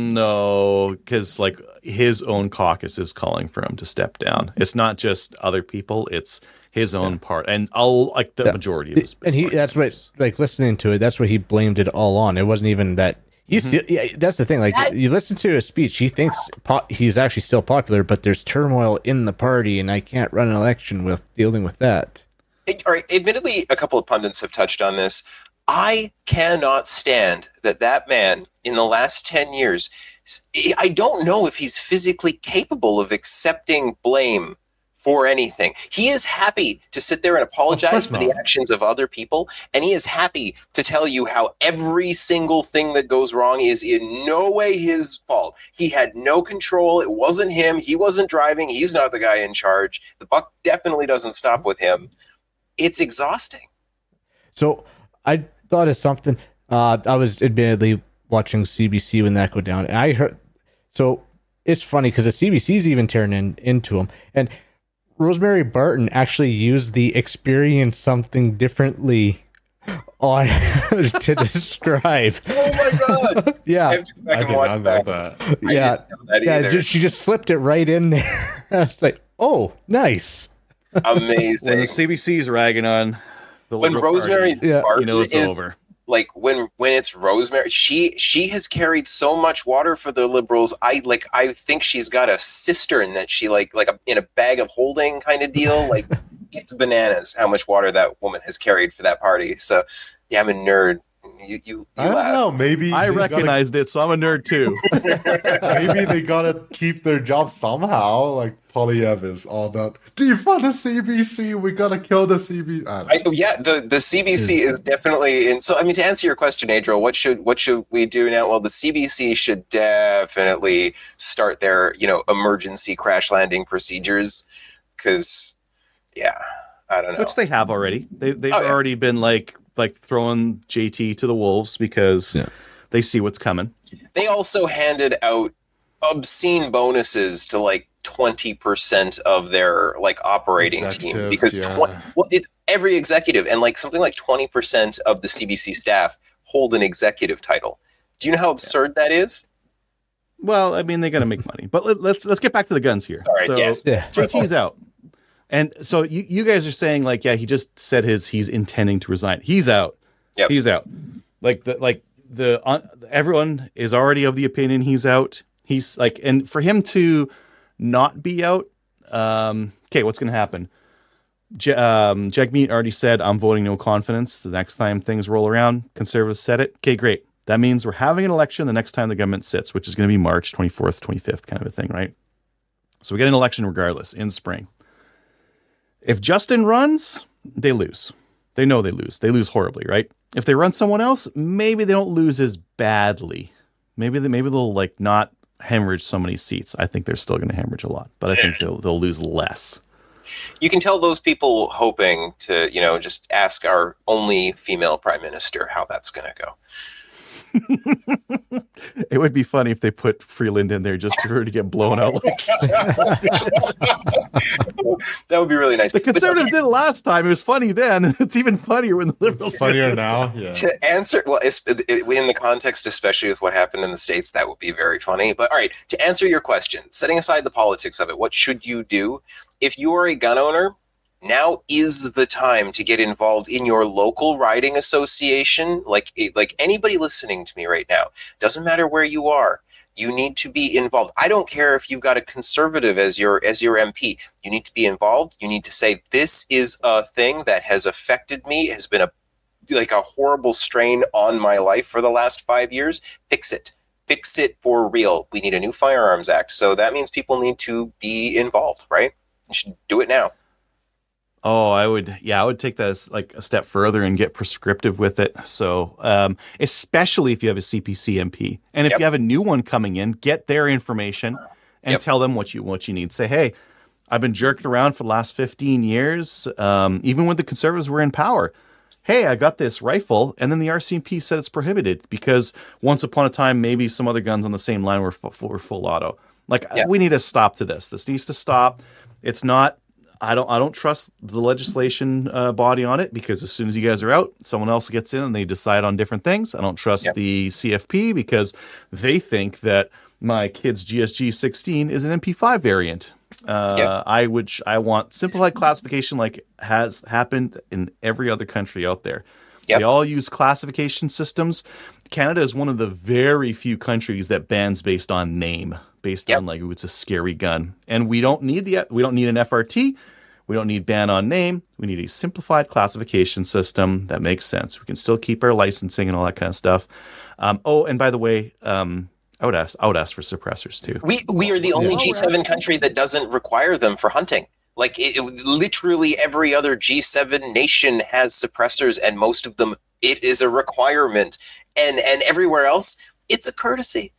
No, because like his own caucus is calling for him to step down. It's not just other people; it's his own part, and the majority of his. And that's what, like, listening to it, that's what he blamed it all on. It wasn't even that. That's the thing. Like, you listen to his speech, he thinks he's actually still popular, but there's turmoil in the party, and I can't run an election with dealing with that. All right, admittedly, a couple of pundits have touched on this. I cannot stand that man in the last 10 years, I don't know if he's physically capable of accepting blame for anything. He is happy to sit there and apologize for the not. actions of other people, and he is happy to tell you how every single thing that goes wrong is in no way his fault. He had no control. It wasn't him. He wasn't driving. He's not the guy in charge. The buck definitely doesn't stop with him. It's exhausting. So I thought of something. I was admittedly watching CBC when that go down, and I heard. So it's funny because the CBC's even turning into him, and Rosemary Barton actually used the experience something differently on to describe. Oh my God. I Yeah, have to go back I and did watch not know that. that. I yeah, didn't know that yeah. either. She just slipped it right in there. I was like, oh, nice. Amazing. When the CBC's ragging on the When Liberal Rosemary Party, Yeah. Barton you know it's is over. like when it's Rosemary, she has carried so much water for the Liberals. I think she's got a cistern that she in a bag of holding kind of deal. Like it's bananas how much water that woman has carried for that party. So yeah, I'm a nerd. You I don't laugh. know. Maybe I they recognized it, so I'm a nerd too. Maybe they gotta keep their job somehow. Like Polyev is all about defund the CBC. We gotta kill the CBC. The CBC is definitely in. So I mean, to answer your question, Adriel, what should we do now? Well, the CBC should definitely start their emergency crash landing procedures because I don't know. Which they have already. They've Oh, yeah. already been like throwing JT to the wolves because they see what's coming. They also handed out obscene bonuses to 20% of their operating team Executives, because yeah. every executive and something like 20% of the CBC staff hold an executive title. Do you know how absurd that is? Well, I mean, they got to make money, but let's get back to the guns here. All right, So yes. Yeah. JT's out, and so you guys are saying like, yeah, he just said he's intending to resign. He's out. Yep. He's out. Everyone is already of the opinion he's out. He's like, and for him to not be out, okay, what's going to happen? Jagmeet already said, I'm voting no confidence the next time things roll around. Conservatives said it. Okay, great. That means we're having an election the next time the government sits, which is going to be March 24th, 25th kind of a thing, right? So we get an election regardless in spring. If Justin runs, they lose. They know they lose. They lose horribly, right? If they run someone else, maybe they don't lose as badly. Maybe they'll like not hemorrhage so many seats. I think they're still going to hemorrhage a lot, but I think they'll lose less. You can tell those people hoping to, just ask our only female prime minister how that's going to go. It would be funny if they put Freeland in there just for her to get blown out. That would be really nice. The Conservatives did it last time. It was funny then. It's even funnier when the Liberals It's funnier do it this now. time. Yeah. To answer, well, in the context, especially with what happened in the States, that would be very funny. But all right, to answer your question, setting aside the politics of it, what should you do? If you are a gun owner, now is the time to get involved in your local riding association. Like anybody listening to me right now, doesn't matter where you are, you need to be involved. I don't care if you've got a conservative as your MP. You need to be involved. You need to say, this is a thing that has affected me, has been a horrible strain on my life for the last 5 years. Fix it. Fix it for real. We need a new Firearms Act. So that means people need to be involved, right? You should do it now. Oh, I would take that as like a step further and get prescriptive with it. So, especially if you have a CPC MP, and if you have a new one coming in, get their information and tell them what you need. Say, hey, I've been jerking around for the last 15 years, even when the Conservatives were in power. Hey, I got this rifle, and then the RCMP said it's prohibited because once upon a time, maybe some other guns on the same line were full auto. We need to stop to this. This needs to stop. It's not. I don't trust the legislation body on it because as soon as you guys are out, someone else gets in and they decide on different things. I don't trust the CFP because they think that my kid's GSG 16 is an MP5 variant. I want simplified classification like has happened in every other country out there. They all use classification systems. Canada is one of the very few countries that bans based on name, based on it's a scary gun. And we don't need an FRT. We don't need ban on name. We need a simplified classification system that makes sense. We can still keep our licensing and all that kind of stuff. And by the way, I would ask for suppressors too. We are the only G7 country that doesn't require them for hunting. Literally every other G7 nation has suppressors, and most of them it is a requirement. And everywhere else, it's a courtesy.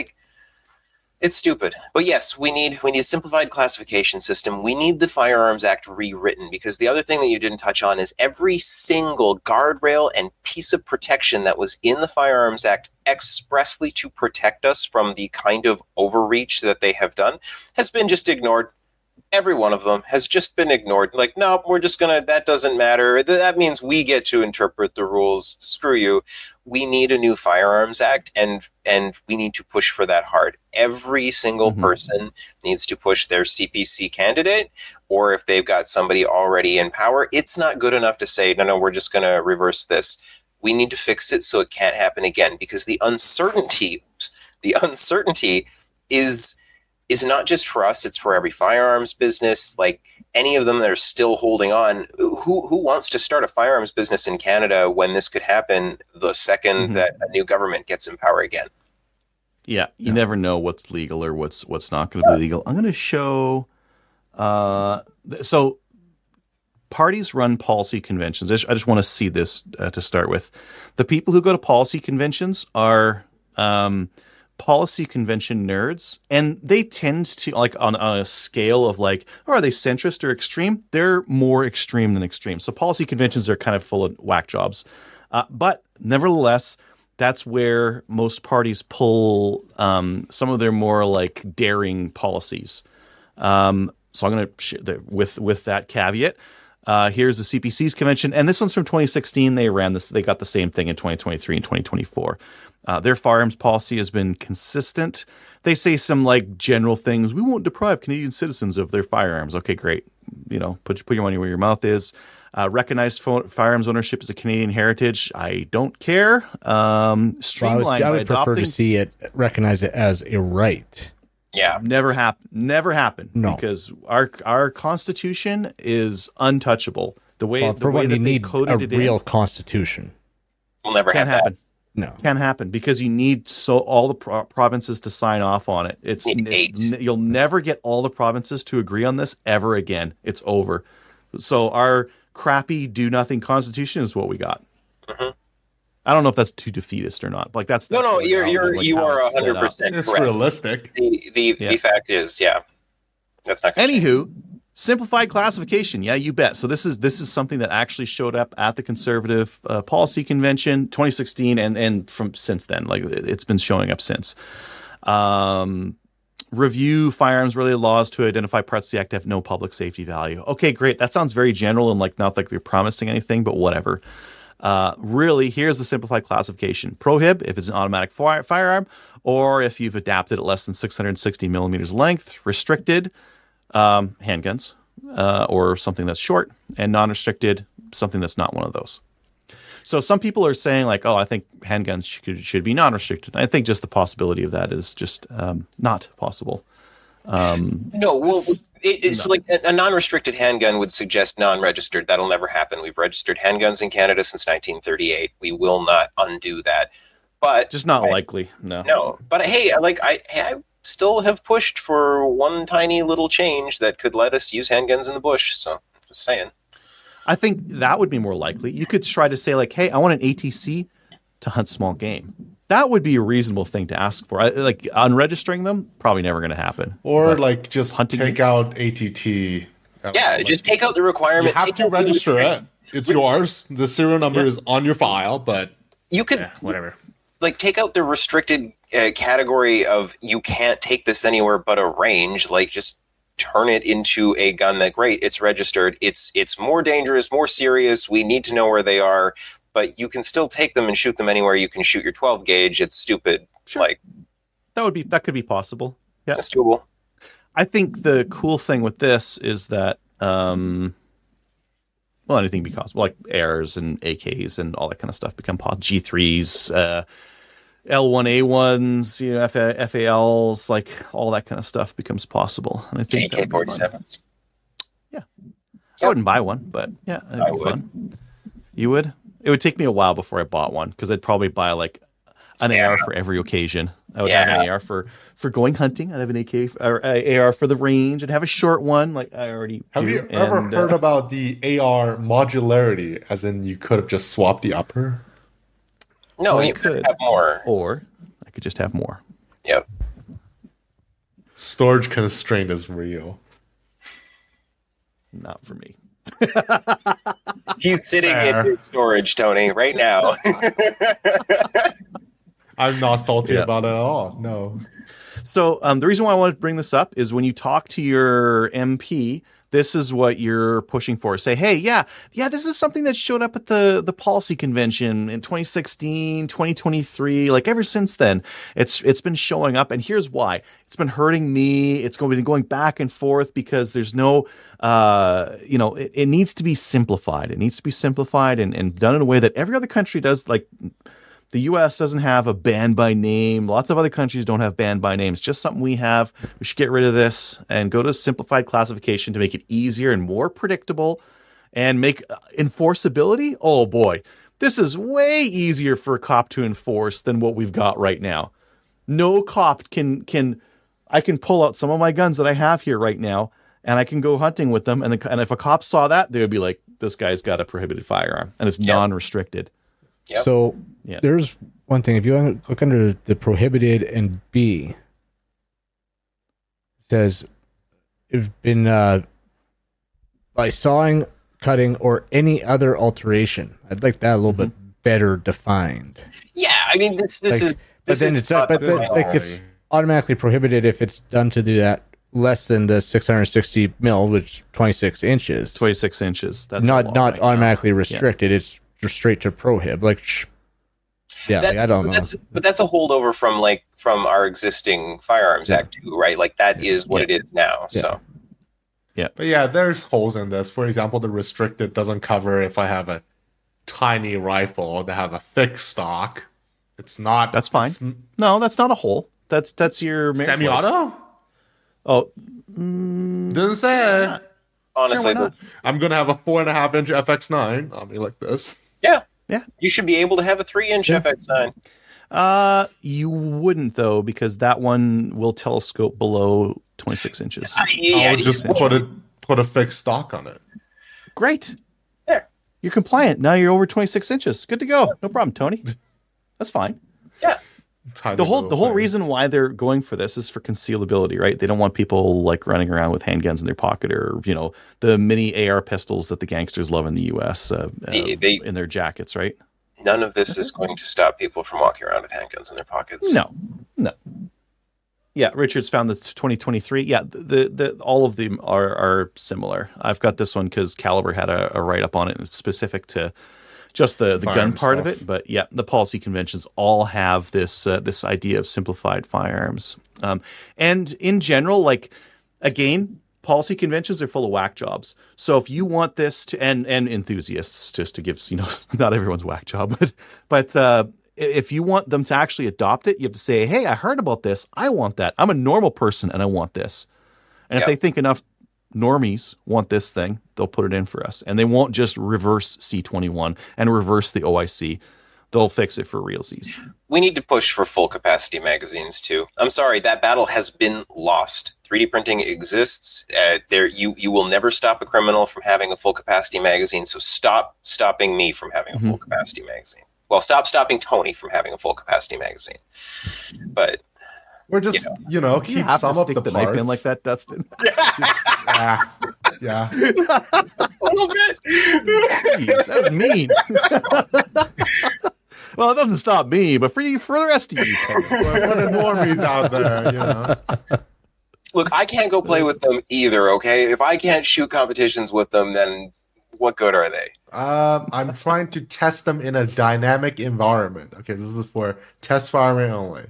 It's stupid. But yes, we need a simplified classification system. We need the Firearms Act rewritten, because the other thing that you didn't touch on is every single guardrail and piece of protection that was in the Firearms Act expressly to protect us from the kind of overreach that they have done has been just ignored. Every one of them has just been ignored. No, we're just that doesn't matter. That means we get to interpret the rules. Screw you. We need a new Firearms Act, and we need to push for that hard. Every single person needs to push their CPC candidate, or if they've got somebody already in power, it's not good enough to say, no, we're just going to reverse this. We need to fix it so it can't happen again, because the uncertainty is not just for us, it's for every firearms business. Any of them that are still holding on, who wants to start a firearms business in Canada when this could happen the second that a new government gets in power again? Yeah, you never know what's legal or what's not going to be legal. I'm going to show. So parties run policy conventions. I just want to see this to start with. The people who go to policy conventions are policy convention nerds, and they tend to on a scale of are they centrist or extreme? They're more extreme than extreme. So policy conventions are kind of full of whack jobs, but nevertheless, that's where most parties pull some of their more daring policies. So I'm going to with that caveat. Here's the CPC's convention, and this one's from 2016. They ran this. They got the same thing in 2023 and 2024. Their firearms policy has been consistent. They say some like general things. We won't deprive Canadian citizens of their firearms. Okay, great. Put your money where your mouth is. Recognized firearms ownership as a Canadian heritage. I don't care. Streamlined I by would prefer adopting. to see it recognize it as a right. Yeah. Never happen. No. Because our Constitution is untouchable. The way For that what you they need coded a it real in constitution. We'll never can't have happen. No. Can't happen because you need all the provinces to sign off on it. You'll never get all the provinces to agree on this ever again. It's over. So our crappy do nothing constitution is what we got. Mm-hmm. I don't know if that's too defeatist or not. Like that's No, really you how are it's set up. 100% It's correct. realistic. The fact is, yeah, that's not. Gonna change. Anywho, simplified classification. Yeah, you bet. So this is something that actually showed up at the Conservative Policy Convention 2016 and from since then. Like it's been showing up since. Review firearms related laws to identify parts of the act that have no public safety value. Okay, great. That sounds very general and like not like they're promising anything, but whatever. Really, here's the simplified classification. Prohib if it's an automatic firearm, or if you've adapted at less than 660 millimeters length. Restricted, handguns, or something that's short, and non-restricted, something that's not one of those. So some people are saying like, oh, I think handguns should be non-restricted. I think just the possibility of that is just not possible. No, well, it's like a non-restricted handgun would suggest non-registered. That'll never happen. We've registered handguns in Canada since 1938. We will not undo that. But Just not likely. No, but hey, I still have pushed for one tiny little change that could let us use handguns in the bush. So just saying. I think that would be more likely. You could try to say like, hey, I want an ATC to hunt small game. That would be a reasonable thing to ask for. Like unregistering them, probably never going to happen. Or But like just hunting take out ATT. Yeah, just take out the requirement. You have take to out the register it. restriction. It's yours. The serial number is on your file, but You could whatever. like take out the restricted category of you can't take this anywhere but a range. Like just turn it into a gun that great. It's registered. It's more dangerous, more serious. We need to know where they are, but you can still take them and shoot them anywhere. You can shoot your 12 gauge. It's stupid. Sure. Like That could be possible. Yeah. that's doable. I think the cool thing with this is that, well, anything be possible, like ARs and AKs and all that kind of stuff become possible. G3s, L1A1s, FALs, like all that kind of stuff becomes possible. And I think that'd be fun. AK-47s. I wouldn't buy one, but yeah, that'd be fun. You would? It would take me a while before I bought one because I'd probably buy like an AR for every occasion. I would have an AR for going hunting. I'd have an AK or AR for the range. I'd have a short one, like I already Have do. you ever heard about the AR modularity, as in you could have just swapped the upper? No, I you could. could have more. Or I could just have more. Yep. Storage constraint is real. Not for me. He's sitting Fair. in his storage, Tony, right now. I'm not salty Yeah. about it at all. No. So the reason why I wanted to bring this up is when you talk to your MP, this is what you're pushing for. Say, hey, yeah, this is something that showed up at the policy convention in 2016, 2023. Like ever since then, it's been showing up. And here's why. It's been hurting me. It's been going back and forth because there's no, it needs to be simplified. It needs to be simplified and done in a way that every other country does. Like the U.S. doesn't have a ban by name. Lots of other countries don't have ban by names. Just something we have. We should get rid of this and go to simplified classification to make it easier and more predictable and make enforceability. Oh boy, this is way easier for a cop to enforce than what we've got right now. No cop I can pull out some of my guns that I have here right now and I can go hunting with them. And if a cop saw that, they would be like, this guy's got a prohibited firearm and it's non-restricted. Yep. So Yeah. there's one thing. If you look under the prohibited and B, it says it's been by sawing, cutting, or any other alteration. I'd like that a little bit better defined. Yeah, I mean this Like, is. But This then is it's not but the then, final. like it's automatically prohibited if it's done to do that less than the 660 mil, which 26 inches. 26 inches. That's not the law right now. automatically restricted. It's just straight to prohib. Like Yeah, like, I don't know. But that's a holdover from our existing Firearms Act too, right? Like that is what it is now. So But yeah, there's holes in this. For example, the restricted doesn't cover if I have a tiny rifle that have a thick stock. It's not. That's fine. No, that's not a hole. That's your Semi-auto? Oh, Didn't say. honestly, Sure, why not? I'm gonna have a 4.5-inch FX9 on me like this. yeah, Yeah. you should be able to have a 3-inch FX9. You wouldn't though, because that one will telescope below 26 inches. I'll just put a fixed stock on it. Great. There. You're compliant. Now you're over 26 inches. Good to go. No problem, Tony. That's fine. Yeah. Tiny The whole little thing. reason why they're going for this is for concealability, right? They don't want people like running around with handguns in their pocket or, the mini AR pistols that the gangsters love in the US in their jackets, right? None of this is going to stop people from walking around with handguns in their pockets. No. Yeah, Richard's found the 2023. Yeah, the all of them are similar. I've got this one because Caliber had a write-up on it. It's specific to just the gun Firearm part of stuff. it. But yeah, the policy conventions all have this this idea of simplified firearms. And in general, like, again, policy conventions are full of whack jobs. So if you want this to, and enthusiasts, just to give, not everyone's whack job, but if you want them to actually adopt it, you have to say, hey, I heard about this. I want that. I'm a normal person and I want this. And if they think enough normies want this thing, they'll put it in for us. And they won't just reverse C21 and reverse the OIC. They'll fix it for realsies. We need to push for full capacity magazines too. I'm sorry, that battle has been lost. 3D printing exists. You will never stop a criminal from having a full capacity magazine. So stop stopping me from having a full capacity magazine. Well, stop stopping Tony from having a full capacity magazine. But Or just, You keep have some to of stick the the parts. knife in like that, Dustin. Yeah. a little bit. Jeez, that was mean. Well, it doesn't stop me, but for the rest of you. For the normies out there, Look, I can't go play with them either, okay? If I can't shoot competitions with them, then what good are they? I'm trying to test them in a dynamic environment. Okay, this is for test firing only.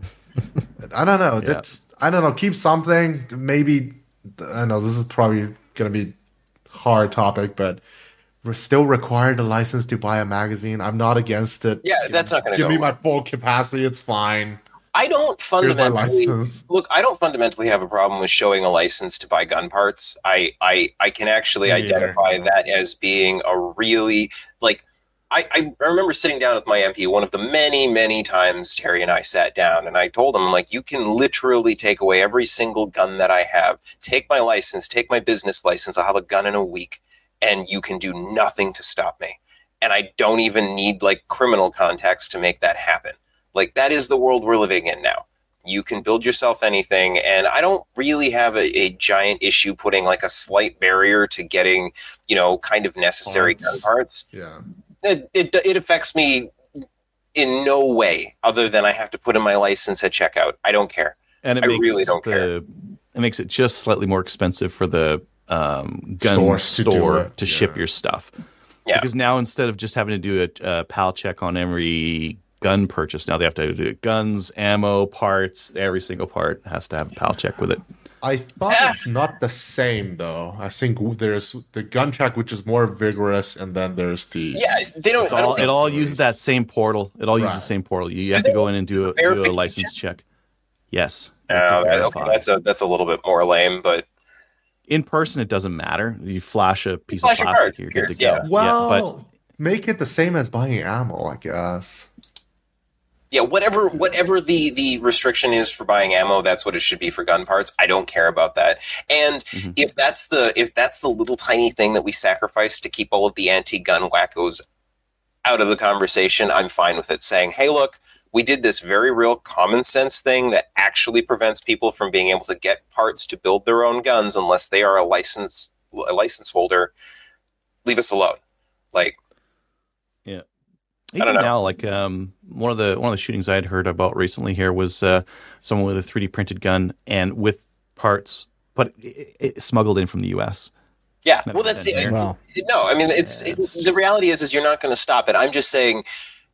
I don't know. Yeah. I don't know. Keep something. Maybe, I know this is probably going to be hard topic, but we're still required a license to buy a magazine. I'm not against it. Yeah, that's not going to go. Give me my full capacity. It's fine. I don't Here's my fundamentally license. look. I don't fundamentally have a problem with showing a license to buy gun parts. I can actually Me neither. identify that as being a really like. I remember sitting down with my MP one of the many times Terry and I sat down, and I told him, like, you can literally take away every single gun that I have, take my license, take my business license. I'll have a gun in a week, and you can do nothing to stop me. And I don't even need like criminal contacts to make that happen. Like, that is the world we're living in now. You can build yourself anything, and I don't really have a giant issue putting like a slight barrier to getting, kind of necessary gun parts. Yeah. It affects me in no way other than I have to put in my license at checkout. I don't care. And I really don't care. It makes it just slightly more expensive for the gun Stores to do store it, to yeah. ship your stuff. Yeah. Because now instead of just having to do a PAL check on every gun purchase, now they have to do guns, ammo, parts. Every single part has to have a PAL check with it. I thought it's not the same though. I think there's the gun check, which is more vigorous, and then there's the Yeah, they don't. I don't It think all uses that same portal. It all uses Right. the same portal. You have to go in and do a verification license check. Yes. You have to okay, verify. that's a little bit more lame, but In person, it doesn't matter. You flash a piece Flash of your plastic, card. you're good to Yeah. go. well, but make it the same as buying ammo, I guess. yeah, whatever the restriction is for buying ammo, that's what it should be for gun parts. I don't care about that. And if that's the little tiny thing that we sacrifice to keep all of the anti-gun wackos out of the conversation, I'm fine with it. Saying, hey, look, we did this very real common sense thing that actually prevents people from being able to get parts to build their own guns unless they are a license holder. Leave us alone. Like, even don't know. now, like one of the shootings I had heard about recently here was someone with a 3D printed gun and with parts, but it smuggled in from the U.S. yeah, well, that's Yeah. Wow. No, I mean, the reality is you're not going to stop it. I'm just saying,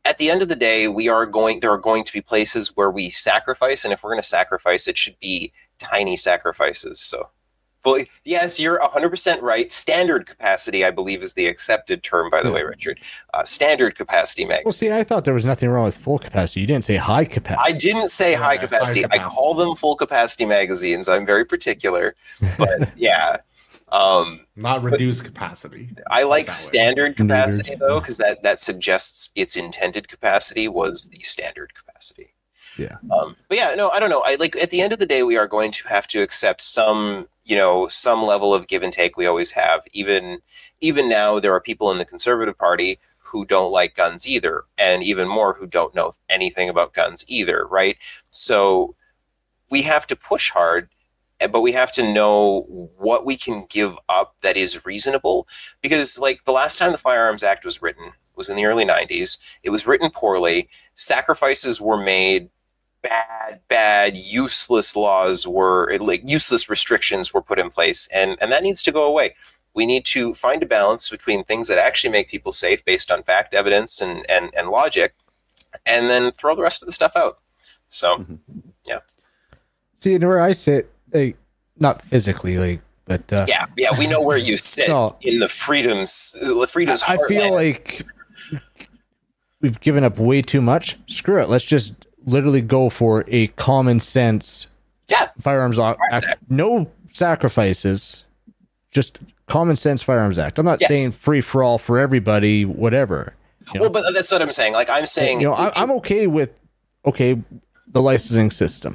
at the end of the day, there are going to be places where we sacrifice, and if we're going to sacrifice, it should be tiny sacrifices. So, well, yes, you're 100% right. Standard capacity, I believe, is the accepted term, by the way, Richard. Standard capacity magazine. Well, see, I thought there was nothing wrong with full capacity. You didn't say high capacity. I didn't say high capacity. I call them full capacity magazines. I'm very particular, but yeah. Not reduced capacity. I like standard capacity though, because that suggests its intended capacity was the standard capacity. Yeah. But yeah, no, I don't know. I like at the end of the day, we are going to have to accept some level of give and take. We always have. Even now, there are people in the Conservative Party who don't like guns either, and even more who don't know anything about guns either, right? So we have to push hard, but we have to know what we can give up that is reasonable. Because like the last time the Firearms Act was written was in the early 90s. It was written poorly. Sacrifices were made. Bad, useless laws useless restrictions were put in place. And that needs to go away. We need to find a balance between things that actually make people safe based on fact, evidence, and logic, and then throw the rest of the stuff out. So, yeah. See, and where I sit, not physically, but yeah, we know where you sit in the freedoms. I feel like we've given up way too much. Screw it. Let's just literally go for a common sense Firearms Act. No sacrifices, just common sense Firearms Act. I'm not saying free for all for everybody, whatever. Well, but that's what I'm saying. Like I'm saying, I'm okay with the licensing system.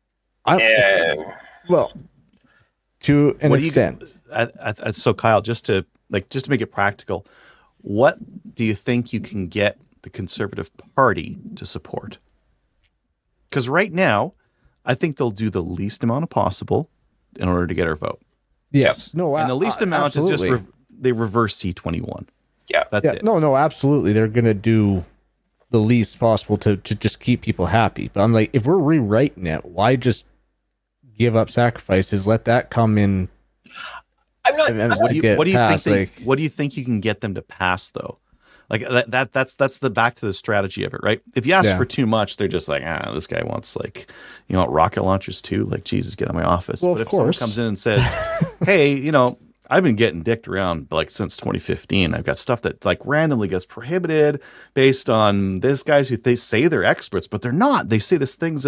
Well, to an extent. So Kyle, just to make it practical, what do you think you can get the Conservative Party to support? Because right now, I think they'll do the least amount possible in order to get our vote. Yes. No, and the least amount absolutely. is just they reverse C-21. Yeah. That's it. No, absolutely. They're going to do the least possible to just keep people happy. But I'm like, if we're rewriting it, why just give up sacrifices? Let that come in. I'm not. What do you think you can get them to pass though? Like that's the back to the strategy of it, right? If you ask for too much, they're just like, this guy wants rocket launchers too. Like, Jesus, get out of my office. Well, but if someone comes in and says, hey, I've been getting dicked around since 2015. I've got stuff that randomly gets prohibited based on this guys who they say they're experts, but they're not. They say this thing's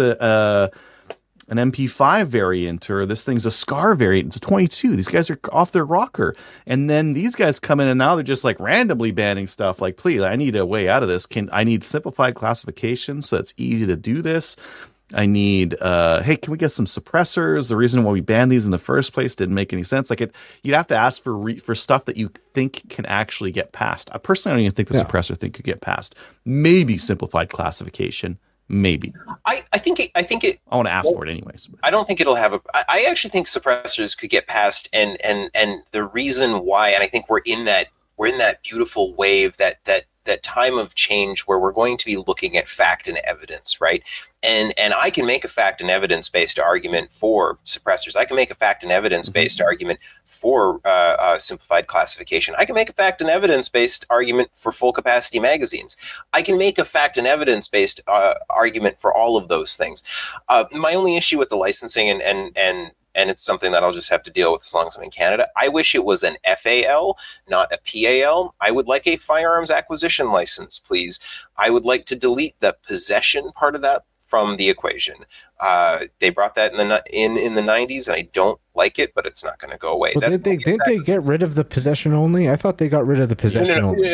an MP5 variant, or this thing's a SCAR variant. It's a 22. These guys are off their rocker. And then these guys come in and now they're just randomly banning stuff. Like, please, I need a way out of this. I need simplified classification so it's easy to do this. I need, hey, can we get some suppressors? The reason why we banned these in the first place didn't make any sense. You'd have to ask for stuff that you think can actually get passed. I personally don't even think the suppressor thing could get passed. Maybe simplified classification. Maybe. I think it. I want to ask for it anyways. I don't think it'll have I actually think suppressors could get passed, and the reason why, and I think we're in that beautiful wave, that time of change where we're going to be looking at fact and evidence, right? And I can make a fact and evidence based argument for suppressors. I can make a fact and evidence based argument for simplified classification. I can make a fact and evidence based argument for full capacity magazines. I can make a fact and evidence based argument for all of those things. My only issue with the licensing and it's something that I'll just have to deal with as long as I'm in Canada. I wish it was an FAL, not a PAL. I would like a firearms acquisition license, please. I would like to delete the possession part of that from the equation. They brought that in the 90s, and I don't like it, but it's not going to go away. Well, didn't they get rid of the possession only? I thought they got rid of the possession only.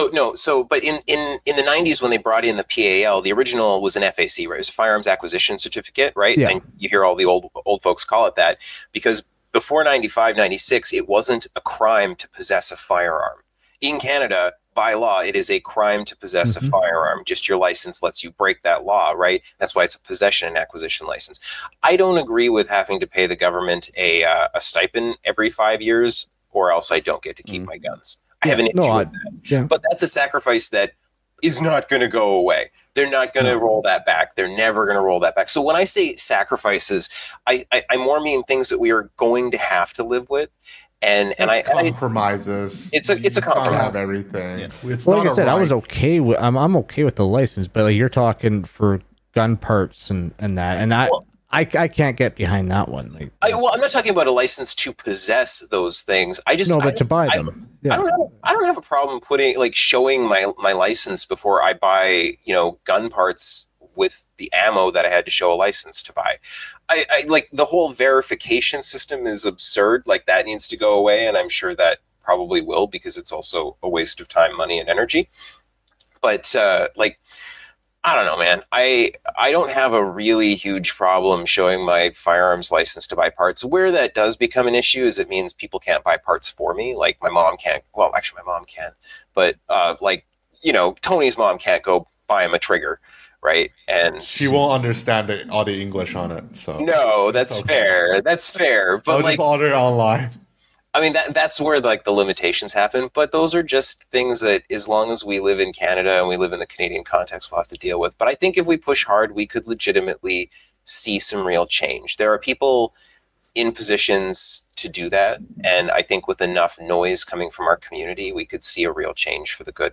But in the 90s when they brought in the PAL, the original was an FAC, right? It was a firearms acquisition certificate, right? Yeah. And you hear all the old folks call it that because before 95, 96, it wasn't a crime to possess a firearm. In Canada, by law, it is a crime to possess a firearm. Just your license lets you break that law, right? That's why it's a possession and acquisition license. I don't agree with having to pay the government a stipend every 5 years, or else I don't get to keep my guns. I have an issue with that. Yeah. But that's a sacrifice that is not going to go away. They're not going to roll that back. They're never going to roll that back. So when I say sacrifices, I more mean things that we are going to have to live with. And I compromises. it's a You can't compromise. have everything. Yeah. It's Well, not like I said, I was right. okay with I'm okay with the license, but like you're talking for gun parts and that, and I can't get behind that one. Like, I'm not talking about a license to possess those things. I just no, but to buy them. Yeah. I don't have a problem showing my license before I buy, gun parts with the ammo that I had to show a license to buy. I like the whole verification system is absurd. Like that needs to go away, and I'm sure that probably will, because it's also a waste of time, money, and energy. But I don't know, man. I don't have a really huge problem showing my firearms license to buy parts. Where that does become an issue is it means people can't buy parts for me. Like my mom can't. Well, actually, my mom can, but Tony's mom can't go buy him a trigger, right? And She won't understand all the English on it. So no, that's Okay. fair. That's fair. But I'll just order online. I mean, that's where the limitations happen, but those are just things that as long as we live in Canada and we live in the Canadian context, we'll have to deal with. But I think if we push hard, we could legitimately see some real change. There are people in positions to do that, and I think with enough noise coming from our community, we could see a real change for the good.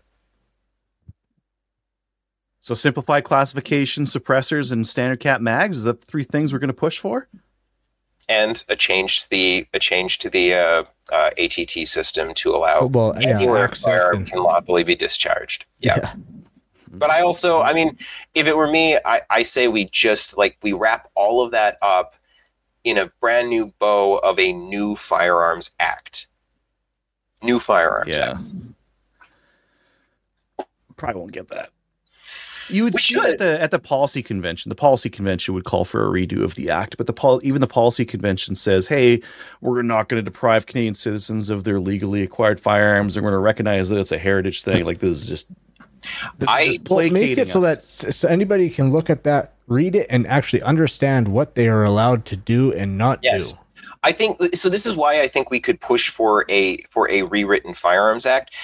So simplified classification, suppressors, and standard cap mags. Is that the three things we're going to push for? And a change to the ATT system to allow anywhere a access firearm and- can lawfully be discharged. Yeah. But I also, I mean, if it were me, I say we just we wrap all of that up in a brand new bow of a new Firearms Act. New Firearms Act. Probably won't get that. You would We see should. at the policy convention. The policy convention would call for a redo of the act, but even the policy convention says, "Hey, we're not going to deprive Canadian citizens of their legally acquired firearms. We're going to recognize that it's a heritage thing." Like this is just Well, placating make it so us. that so anybody can look at that, read it, and actually understand what they are allowed to do and not Yes. do. I think so. This is why I think we could push for a rewritten Firearms Act.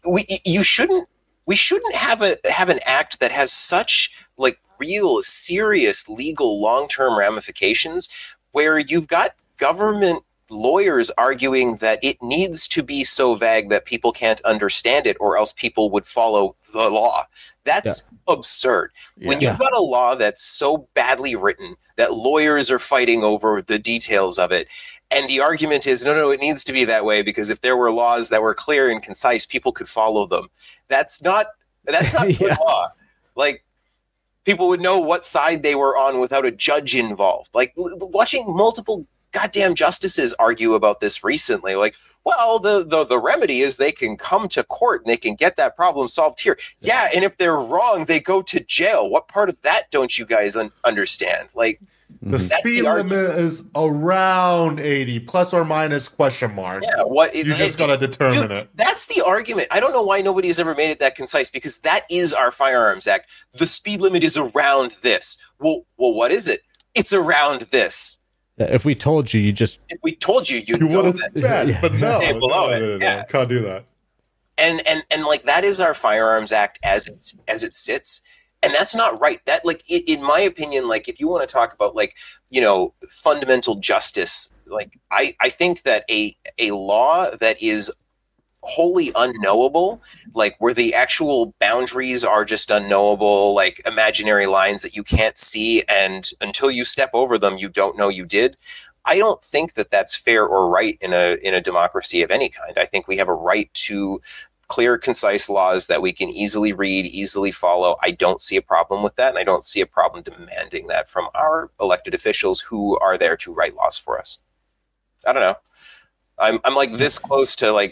We shouldn't have an act that has such real serious legal long-term ramifications, where you've got government lawyers arguing that it needs to be so vague that people can't understand it, or else people would follow the law. That's absurd. When Yeah. you've got a law that's so badly written that lawyers are fighting over the details of it, and the argument is, no, it needs to be that way because if there were laws that were clear and concise, people could follow them. That's not good Yeah. law. Like, people would know what side they were on without a judge involved. Like, watching multiple goddamn justices argue about this recently, well, the remedy is they can come to court and they can get that problem solved here. Yeah, and if they're wrong, they go to jail. What part of that don't you guys understand? The That's speed the argument. limit is around 80, plus or minus question mark. Yeah, what You just got to determine Dude, it. that's the argument. I don't know why nobody's ever made it that concise, because that is our Firearms Act. The speed limit is around this. Well, what is it? It's around this. If we told you, you just If we told you, you'd You know would that. have sped, but no. Stay below it. No. Yeah. Can't do that. And that is our Firearms Act as it sits, and that's not right. That in my opinion, if you want to talk about fundamental justice, I think that a law that is wholly unknowable, where the actual boundaries are just unknowable, imaginary lines that you can't see, and until you step over them, you don't know you did. I don't think that that's fair or right in a democracy of any kind. I think we have a right to clear, concise laws that we can easily read, easily follow. I don't see a problem with that, and I don't see a problem demanding that from our elected officials who are there to write laws for us. I don't know. I'm this close to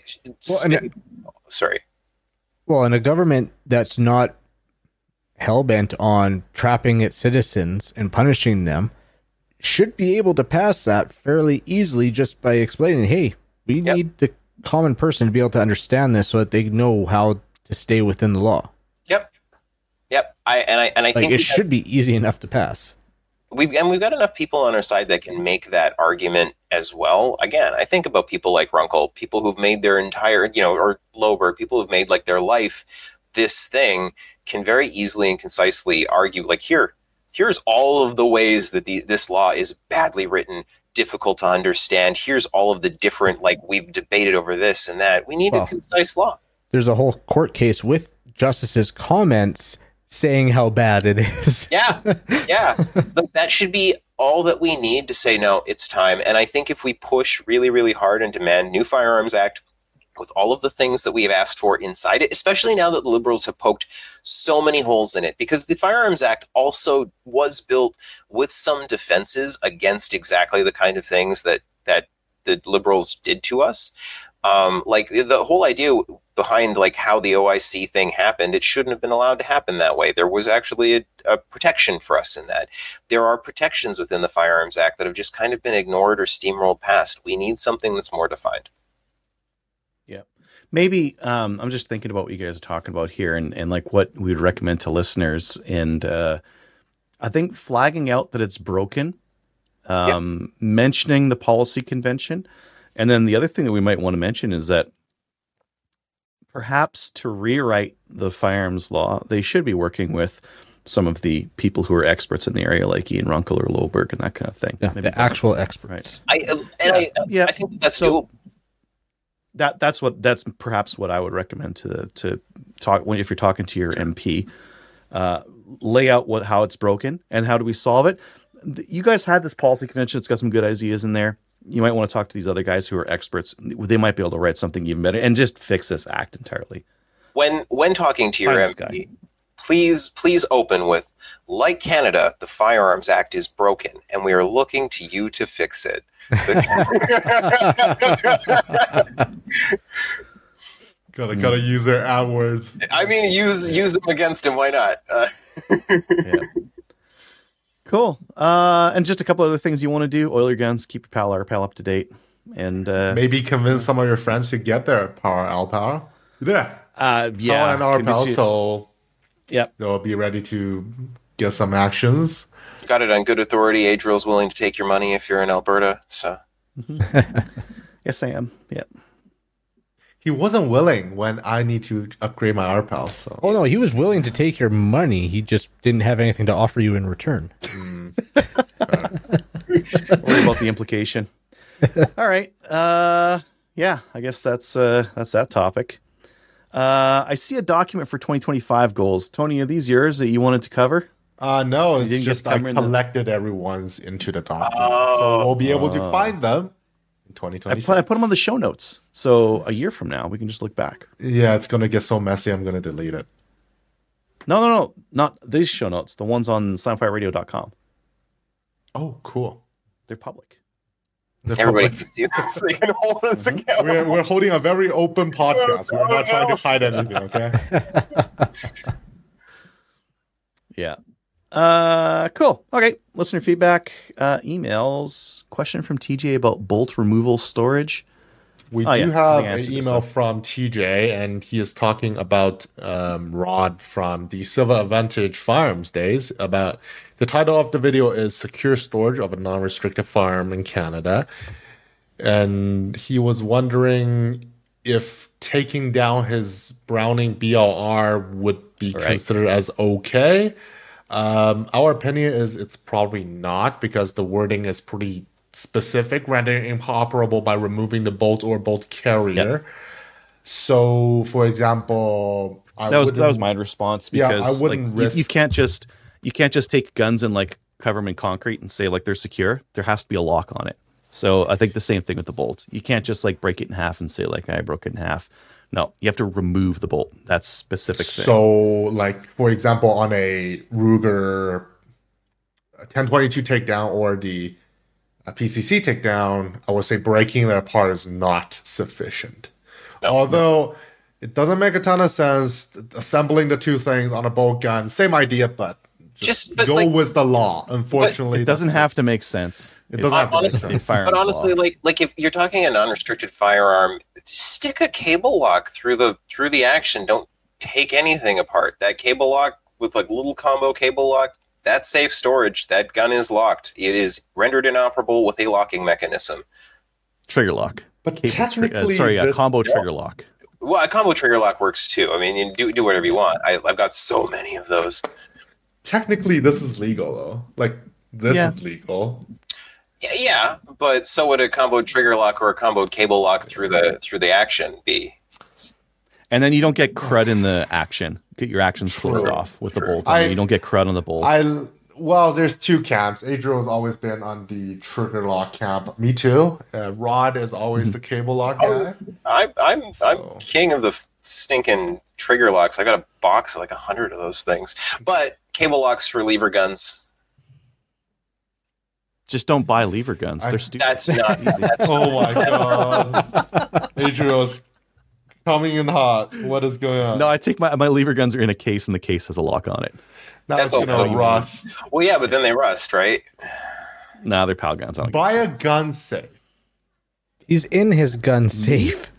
sorry. well, in a government that's not hell-bent on trapping its citizens and punishing them should be able to pass that fairly easily just by explaining, hey, we Yep. need the common person to be able to understand this so that they know how to stay within the law. Yep. I think It should be easy enough to pass. we've got enough people on our side that can make that argument as well. Again, I think about people like Runkle, people who've made their entire, or Lober, people who've made their life this thing, can very easily and concisely argue, here's all of the ways that this law is badly written, difficult to understand. Here's all of the different, like, we've debated over this and that. We need a concise law. There's a whole court case with justices' comments saying how bad it is. Yeah. But that should be all that we need to say, no, it's time. And I think if we push really, really hard and demand new Firearms Act with all of the things that we have asked for inside it, especially now that the Liberals have poked so many holes in it, because the Firearms Act also was built with some defenses against exactly the kind of things that the Liberals did to us. Like the whole idea behind like how the OIC thing happened, it shouldn't have been allowed to happen that way. There was actually a protection for us in that. There are protections within the Firearms Act that have just kind of been ignored or steamrolled past. We need something that's more defined. Yeah. Maybe I'm just thinking about what you guys are talking about here and like what we would recommend to listeners. And I think flagging out that it's broken, mentioning the policy convention. And then the other thing that we might want to mention is that perhaps to rewrite the firearms law, they should be working with some of the people who are experts in the area, like Ian Runkle or Loberg and that kind of thing. Yeah, the actual experts. Right. I think that's doable. That's perhaps what I would recommend to talk if you're talking to your MP. Lay out how it's broken and how do we solve it. You guys had this policy convention; it's got some good ideas in there. You might want to talk to these other guys who are experts. They might be able to write something even better and just fix this act entirely. When talking to your MP, please open with, like Canada, the Firearms Act is broken, and we are looking to you to fix it. Gotta use their ad words. I mean, use them against him. Why not? Yeah. Cool. And just a couple other things you want to do: oil your guns, keep your Pal up to date, and maybe convince some of your friends to get their Power. Yeah. Yeah. Power and Pal, so yep, they'll be ready to get some actions. Got it on good authority. Adriel's willing to take your money if you're in Alberta. So. Yes, I am. Yep. He wasn't willing when I need to upgrade my RPAL. So. Oh no, he was willing to take your money. He just didn't have anything to offer you in return. Worry about the implication. All right. Yeah, I guess that's that topic. I see a document for 2025 goals. Tony, are these yours that you wanted to cover? No, it's just I collected everyone's into the document, so we'll be able to find them. 2026. I put them on the show notes, so a year from now we can just look back. Yeah, it's gonna get so messy. I'm gonna delete it. No, not these show notes. The ones on slamfireradio.com. Oh, cool. They're public. Everybody can see this. They can hold us accountable. We're holding a very open podcast. We're not trying to hide anything. Okay. Yeah. Cool. Okay. Listener feedback, emails. Question from TJ about bolt removal storage. We do have an email from TJ, and he is talking about Rod from the Silver Advantage Firearms days. About the title of the video is "Secure Storage of a Non-Restricted Firearm in Canada," and he was wondering if taking down his Browning BLR would be considered as okay. Our opinion is it's probably not, because the wording is pretty specific, rendering inoperable by removing the bolt or bolt carrier. Yep. So, for example, that was my response, because I wouldn't risk. You can't just take guns and like cover them in concrete and say like they're secure. There has to be a lock on it. So I think the same thing with the bolt. You can't just like break it in half and say like I broke it in half. No, you have to remove the bolt. That's specific thing. So, like, for example, on a Ruger 1022 takedown or the PCC takedown, I would say breaking it apart is not sufficient. Although it doesn't make a ton of sense assembling the two things on a bolt gun. Same idea, but just go with the law. Unfortunately, it doesn't have to make sense. It doesn't have to make sense. But honestly, like if you're talking a non-restricted firearm, stick a cable lock through the action. Don't take anything apart. That cable lock with like little combo cable lock, that's safe storage. That gun is locked. It is rendered inoperable with a locking mechanism. Trigger lock. But technically, a combo trigger lock. Well, a combo trigger lock works too. I mean, you do whatever you want. I've got so many of those. Technically, this is legal though. Like this is legal. Yeah, but so would a combo trigger lock or a combo cable lock through the action be. And then you don't get crud in the action. Get your actions closed off with the bolt on. You don't get crud on the bolt. Well, there's two camps. Adriel has always been on the trigger lock camp. Me too. Rod is always the cable lock guy. I'm king of the stinking trigger locks. I got a box of like 100 of those things. But cable locks for lever guns. Just don't buy lever guns. They're stupid. That's not easy. Oh my god. Adriel's coming in hot. What is going on? No, I take my lever guns are in a case, and the case has a lock on it. That's gonna rust. Well, yeah, but then they rust, right? Nah, they're PAL guns. I don't Buy a gun safe. He's in his gun safe.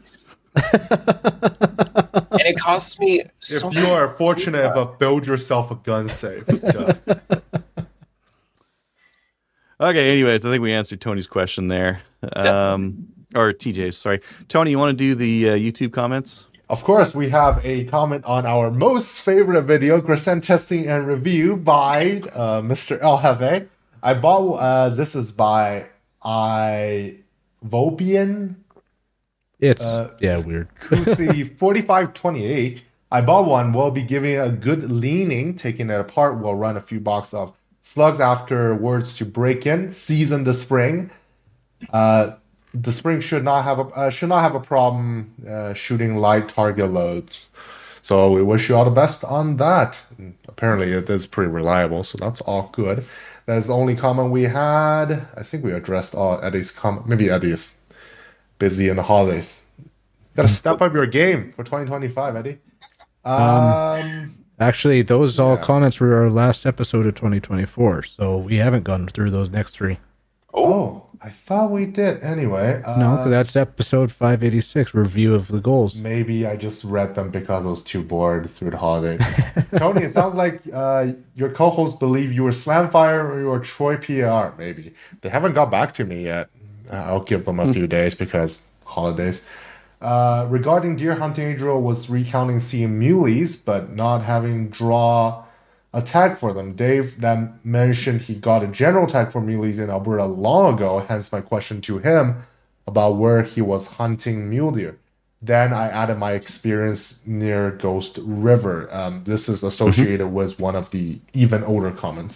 And it costs me so If you are fortunate enough, build yourself a gun safe. Duh. Okay, anyways, I think we answered Tony's question there. Or TJ's, sorry. Tony, you want to do the YouTube comments? Of course, we have a comment on our most favorite video, Crescent Testing and Review by Mr. El Jefe. I bought, this is by Ivopian. It's, weird. Kusi 4528. I bought one. We'll be giving it a good leaning. Taking it apart, we'll run a few boxes of slugs afterwards to break in. Season the spring. The spring should not have a problem shooting light target loads. So we wish you all the best on that. And apparently it is pretty reliable, so that's all good. That is the only comment we had. I think we addressed all Eddie's comment. Maybe Eddie is busy in the holidays. Got to step up your game for 2025, Eddie. Actually, those all comments were our last episode of 2024, so we haven't gone through those next three. Oh, I thought we did. Anyway. No, 'cause that's episode 586, review of the goals. Maybe I just read them because I was too bored through the holidays. Tony, it sounds like your co-hosts believe you were Slamfire or you were Troy PR. Maybe. They haven't got back to me yet. I'll give them a few days because holidays. Regarding deer hunting, Adriel was recounting seeing muleys, but not having draw a tag for them. Dave then mentioned he got a general tag for muleys in Alberta long ago, hence my question to him about where he was hunting mule deer. Then I added my experience near Ghost River. This is associated with one of the even older comments.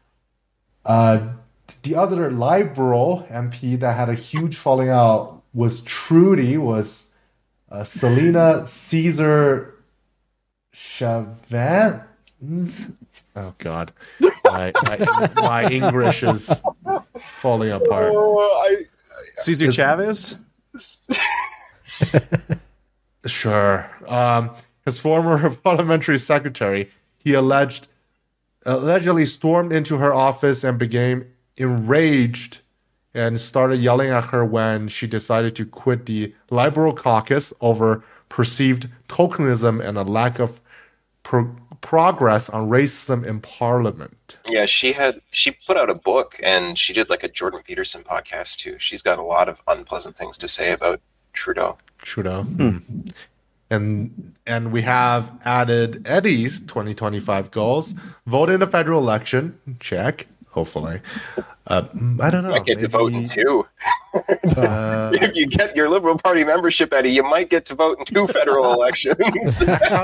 The other liberal MP that had a huge falling out was Trudy, was Selena Caesar Chavez. Oh God, my English is falling apart. Cesar Chavez? Sure. His former parliamentary secretary, he allegedly stormed into her office and became enraged and started yelling at her when she decided to quit the Liberal caucus over perceived tokenism and a lack of progress on racism in Parliament. Yeah, she put out a book and she did like a Jordan Peterson podcast too. She's got a lot of unpleasant things to say about Trudeau. And we have added Eddie's 2025 goals. Vote in the federal election. Check. Hopefully. I don't know. Might get to vote in two. If you get your Liberal Party membership, Eddie, you might get to vote in two federal elections.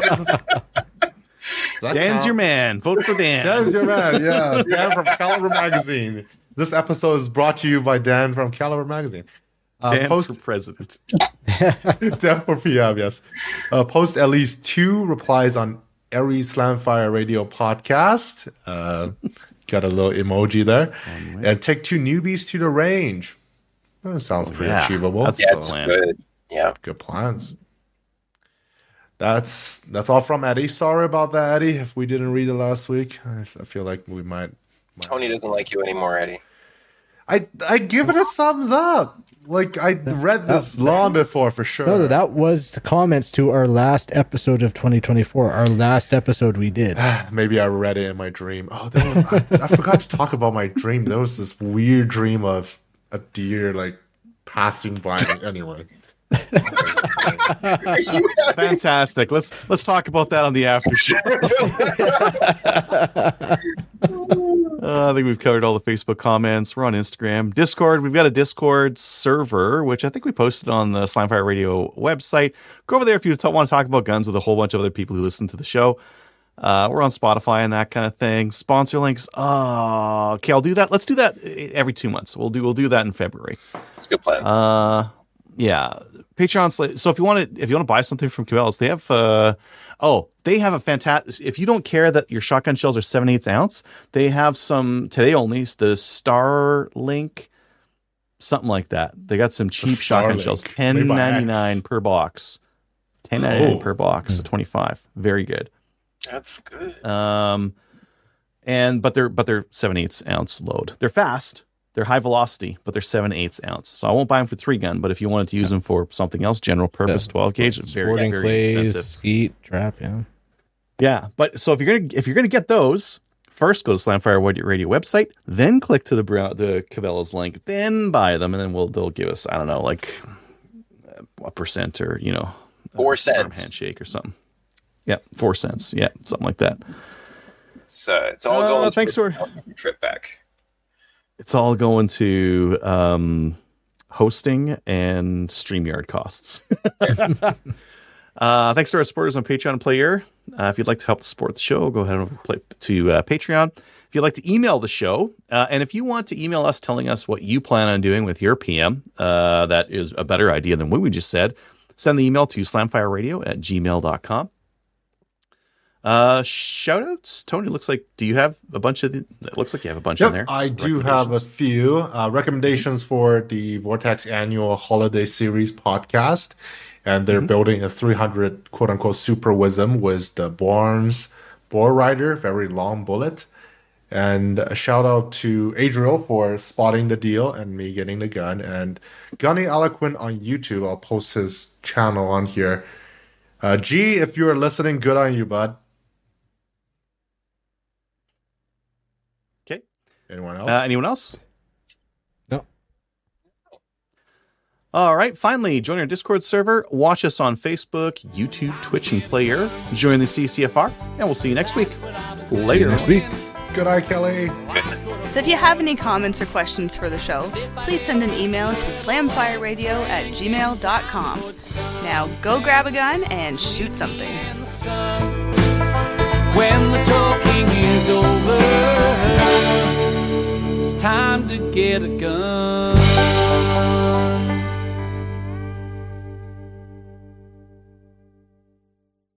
Dan's your man. Vote for Dan. Dan's your man, yeah. Dan from Caliber Magazine. This episode is brought to you by Dan from Caliber Magazine. Dan for president. Dan for PM, yes. Post at least 2 replies on every Slamfire Radio podcast. Got a little emoji there. And take 2 newbies to the range. That sounds pretty achievable. That's good. Yeah. Good plans. That's all from Eddie. Sorry about that, Eddie, if we didn't read it last week. I feel like we might. Tony doesn't like you anymore, Eddie. I give it a thumbs up. Like, I read this long before, for sure. No, that was the comments to our last episode of 2024. Our last episode we did. Maybe I read it in my dream. Oh, I forgot to talk about my dream. There was this weird dream of a deer, like, passing by me. Anyway. Fantastic. Let's talk about that on the after show. I think we've covered all the Facebook comments. We're on Instagram. Discord. We've got a Discord server, which I think we posted on the Slamfire Radio website. Go over there if you want to talk about guns with a whole bunch of other people who listen to the show. We're on Spotify and that kind of thing. Sponsor links. Okay, I'll do that. Let's do that every 2 months. We'll do that in February. It's a good plan. Yeah. Patreon. So if you want to buy something from Cabela's, they have they have a fantastic. If you don't care that your shotgun shells are 7/8 ounce, they have some today only. The Starlink, something like that. They got some cheap shotgun shells, $10.99 per box. $10.99 per box, 25. Very good. That's good. But they're 7/8 ounce load. They're fast. They're high velocity, but they're 7/8 ounce. So I won't buy them for 3 gun. But if you wanted to use them for something else, general purpose 12 gauge, it's very, very expensive. Skeet, trap, yeah. Yeah, but so if you're gonna get those, first go to Slamfire Radio website, then click to the Cabela's link, then buy them, and then they'll give us, I don't know, like a percent or 4 cents handshake or something. Yeah, 4 cents. Yeah, something like that. It's all going. Thanks for trip back. It's all going to hosting and StreamYard costs. Thanks to our supporters on Patreon and Player. If you'd like to help support the show, go ahead and play to Patreon. If you'd like to email the show, and if you want to email us telling us what you plan on doing with your PM, that is a better idea than what we just said, send the email to slamfireradio@gmail.com. Shout outs, Tony. Looks like you have a bunch in there. I do have a few recommendations for the Vortex annual holiday series podcast, and they're building a 300 quote unquote super wisdom with the Barnes Bore Rider, very long bullet. And a shout out to Adriel for spotting the deal and me getting the gun, and Gunny Eloquent on YouTube. I'll post his channel on here. G, if you are listening, good on you, bud. Anyone else? No. All right. Finally, join our Discord server. Watch us on Facebook, YouTube, Twitch, and Player. Join the CCFR, and we'll see you next week. Later. Next week. Good night, Kelly. So if you have any comments or questions for the show, please send an email to slamfireradio@gmail.com. Now go grab a gun and shoot something. When the talking is over, it's time to get a gun.